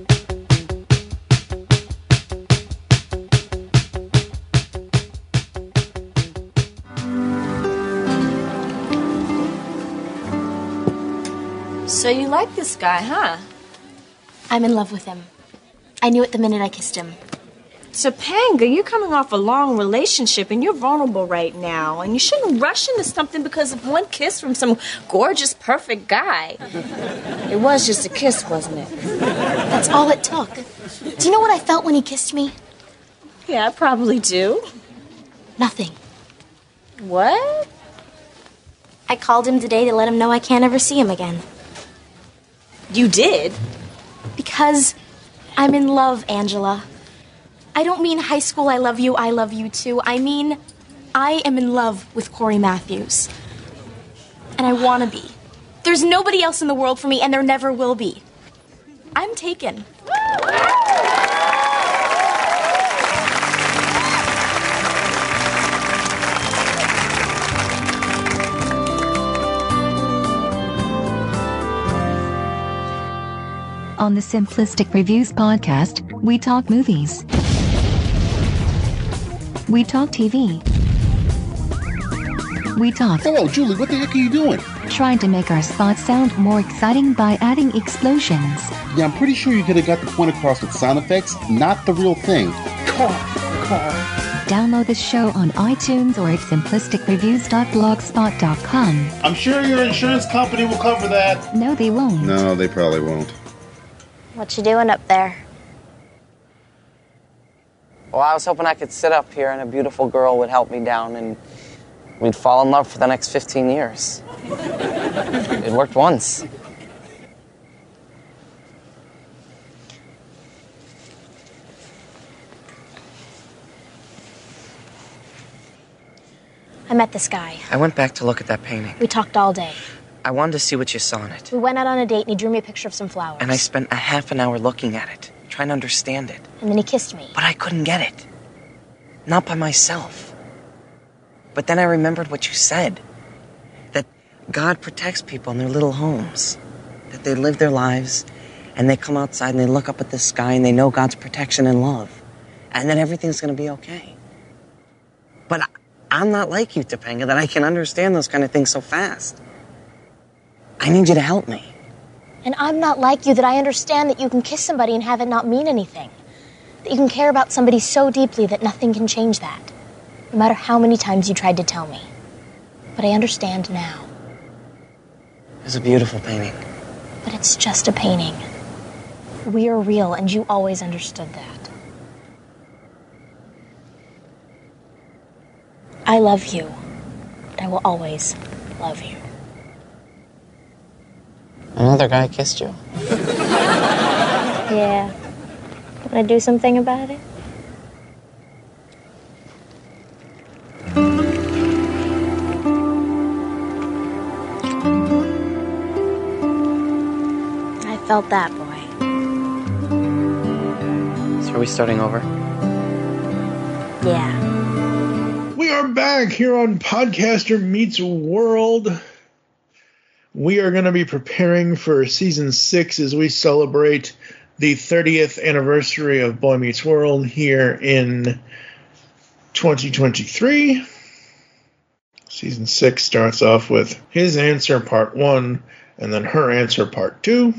Speaker 12: So you like this guy, huh?
Speaker 7: I'm in love with him. I knew it the minute I kissed him.
Speaker 12: Topanga, you're coming off a long relationship and you're vulnerable right now. And you shouldn't rush into something because of one kiss from some gorgeous, perfect guy. It was just a kiss, wasn't it?
Speaker 7: That's all it took. Do you know what I felt when he kissed me?
Speaker 12: Yeah, I probably do.
Speaker 7: Nothing.
Speaker 12: What?
Speaker 7: I called him today to let him know I can't ever see him again.
Speaker 12: You did?
Speaker 7: Because I'm in love, Angela. I don't mean high school, I love you, I love you too. I mean, I am in love with Corey Matthews. And I want to be. There's nobody else in the world for me, and there never will be. I'm taken.
Speaker 24: On the Simplistic Reviews podcast, we talk movies. We talk T V. We talk...
Speaker 25: Hello, Julie, what the heck are you doing?
Speaker 24: Trying to make our spots sound more exciting by adding explosions.
Speaker 25: Yeah, I'm pretty sure you could have got the point across with sound effects, not the real thing. Car, car.
Speaker 24: Download this show on iTunes or at simplistic reviews dot blogspot dot com.
Speaker 25: I'm sure your insurance company will cover that.
Speaker 24: No, they won't.
Speaker 25: No, they probably won't.
Speaker 7: What you doing up there?
Speaker 6: Well, I was hoping I could sit up here and a beautiful girl would help me down and we'd fall in love for the next fifteen years. It worked once.
Speaker 7: I met this guy.
Speaker 6: I went back to look at that painting.
Speaker 7: We talked all day.
Speaker 6: I wanted to see what you saw in it.
Speaker 7: We went out on a date and he drew me a picture of some flowers.
Speaker 6: And I spent a half an hour looking at it, trying to understand it.
Speaker 7: And then he kissed me.
Speaker 6: But I couldn't get it. Not by myself. But then I remembered what you said. That God protects people in their little homes. That they live their lives, and they come outside and they look up at the sky and they know God's protection and love. And then everything's going to be okay. But I, I'm not like you, Topanga, that I can understand those kind of things so fast. I need you to help me.
Speaker 7: And I'm not like you, that I understand that you can kiss somebody and have it not mean anything. That you can care about somebody so deeply that nothing can change that. No matter how many times you tried to tell me. But I understand now.
Speaker 6: It's a beautiful painting.
Speaker 7: But it's just a painting. We are real, and you always understood that. I love you. I will always love you.
Speaker 6: Another guy kissed you?
Speaker 7: Yeah. Can I do something about it? I felt that, boy.
Speaker 6: So are we starting over?
Speaker 7: Yeah.
Speaker 2: We are back here on Podcaster Meets World. We are going to be preparing for season six as we celebrate the thirtieth anniversary of Boy Meets World here in twenty twenty-three. Season six starts off with his answer part one and then her answer part two.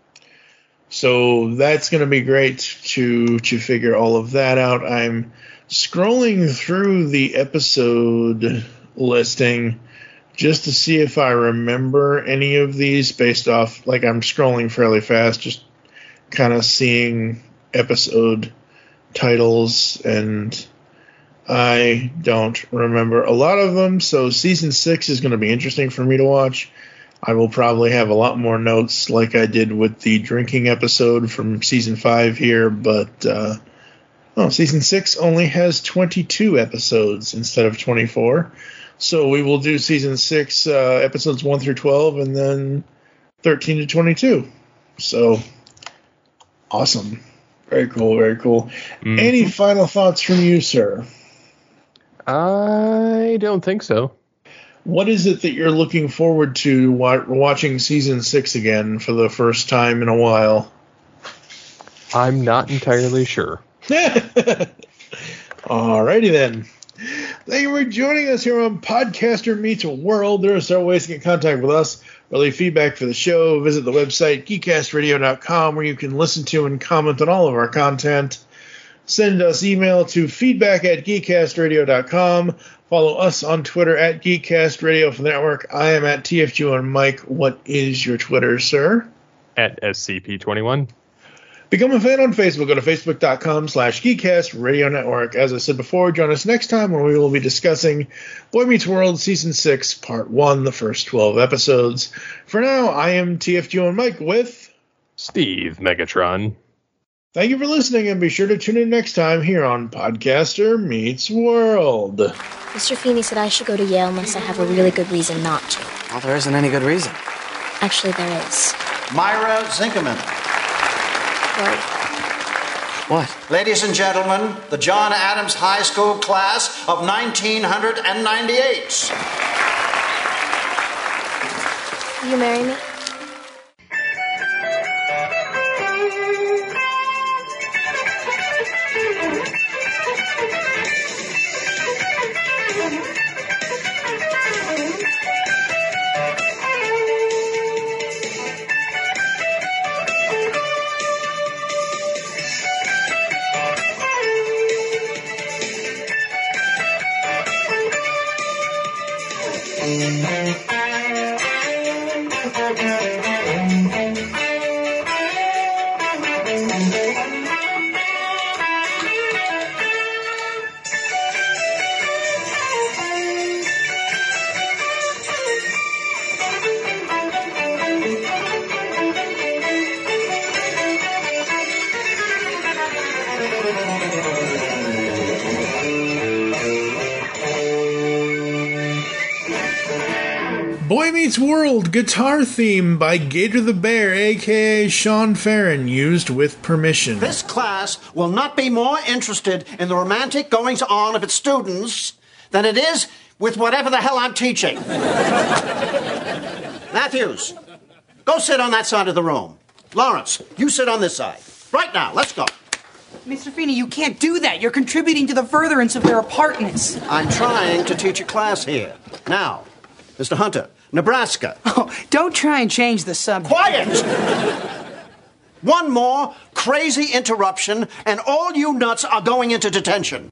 Speaker 2: So that's going to be great to to figure all of that out. I'm scrolling through the episode listing just to see if I remember any of these based off, like I'm scrolling fairly fast, just kind of seeing episode titles, and I don't remember a lot of them, so season six is going to be interesting for me to watch. I will probably have a lot more notes like I did with the drinking episode from season five here, but uh, oh, season six only has twenty-two episodes instead of twenty-four. So we will do season six, uh, episodes one through twelve, and then thirteen to twenty-two. So, awesome. Very cool, very cool. Mm-hmm. Any final thoughts from you, sir?
Speaker 3: I don't think so.
Speaker 2: What is it that you're looking forward to wa- watching season six again for the first time in a while?
Speaker 3: I'm not entirely sure.
Speaker 2: Alrighty then. Thank you for joining us here on Podcaster Meets World. There are several ways to get in contact with us, or leave feedback for the show. Visit the website, geek cast radio dot com, where you can listen to and comment on all of our content. Send us email to feedback at geek cast radio dot com. Follow us on Twitter at GeekCastRadio for the network. I am at T F G one Mike. What is your Twitter, sir?
Speaker 3: At S C P twenty-one.
Speaker 2: Become a fan on Facebook. Go to facebook.com slash Geekcast Radio Network. As I said before, join us next time when we will be discussing Boy Meets World Season six, Part one, the first twelve episodes. For now, I am T F G one Mike with
Speaker 3: Steve Megatron.
Speaker 2: Thank you for listening, and be sure to tune in next time here on Podcaster Meets World.
Speaker 7: Mister Feeney said I should go to Yale unless I have a really good reason not to.
Speaker 6: Well, there isn't any good reason.
Speaker 7: Actually, there is.
Speaker 15: Myra Zinkerman.
Speaker 7: What?
Speaker 6: What?
Speaker 15: Ladies and gentlemen, the John Adams High School class of nineteen ninety-eight.
Speaker 7: Will you marry me?
Speaker 2: Boy Meets World guitar theme by Gator the Bear, a k a. Sean Farron, used with permission.
Speaker 15: This class will not be more interested in the romantic goings-on of its students than it is with whatever the hell I'm teaching. Matthews, go sit on that side of the room. Lawrence, you sit on this side. Right now, let's go.
Speaker 14: Mister Feeney, you can't do that. You're contributing to the furtherance of their apartness.
Speaker 15: I'm trying to teach a class here. Now, Mister Hunter, Nebraska.
Speaker 14: Oh, don't try and change the subject.
Speaker 15: Quiet! One more crazy interruption, and all you nuts are going into detention.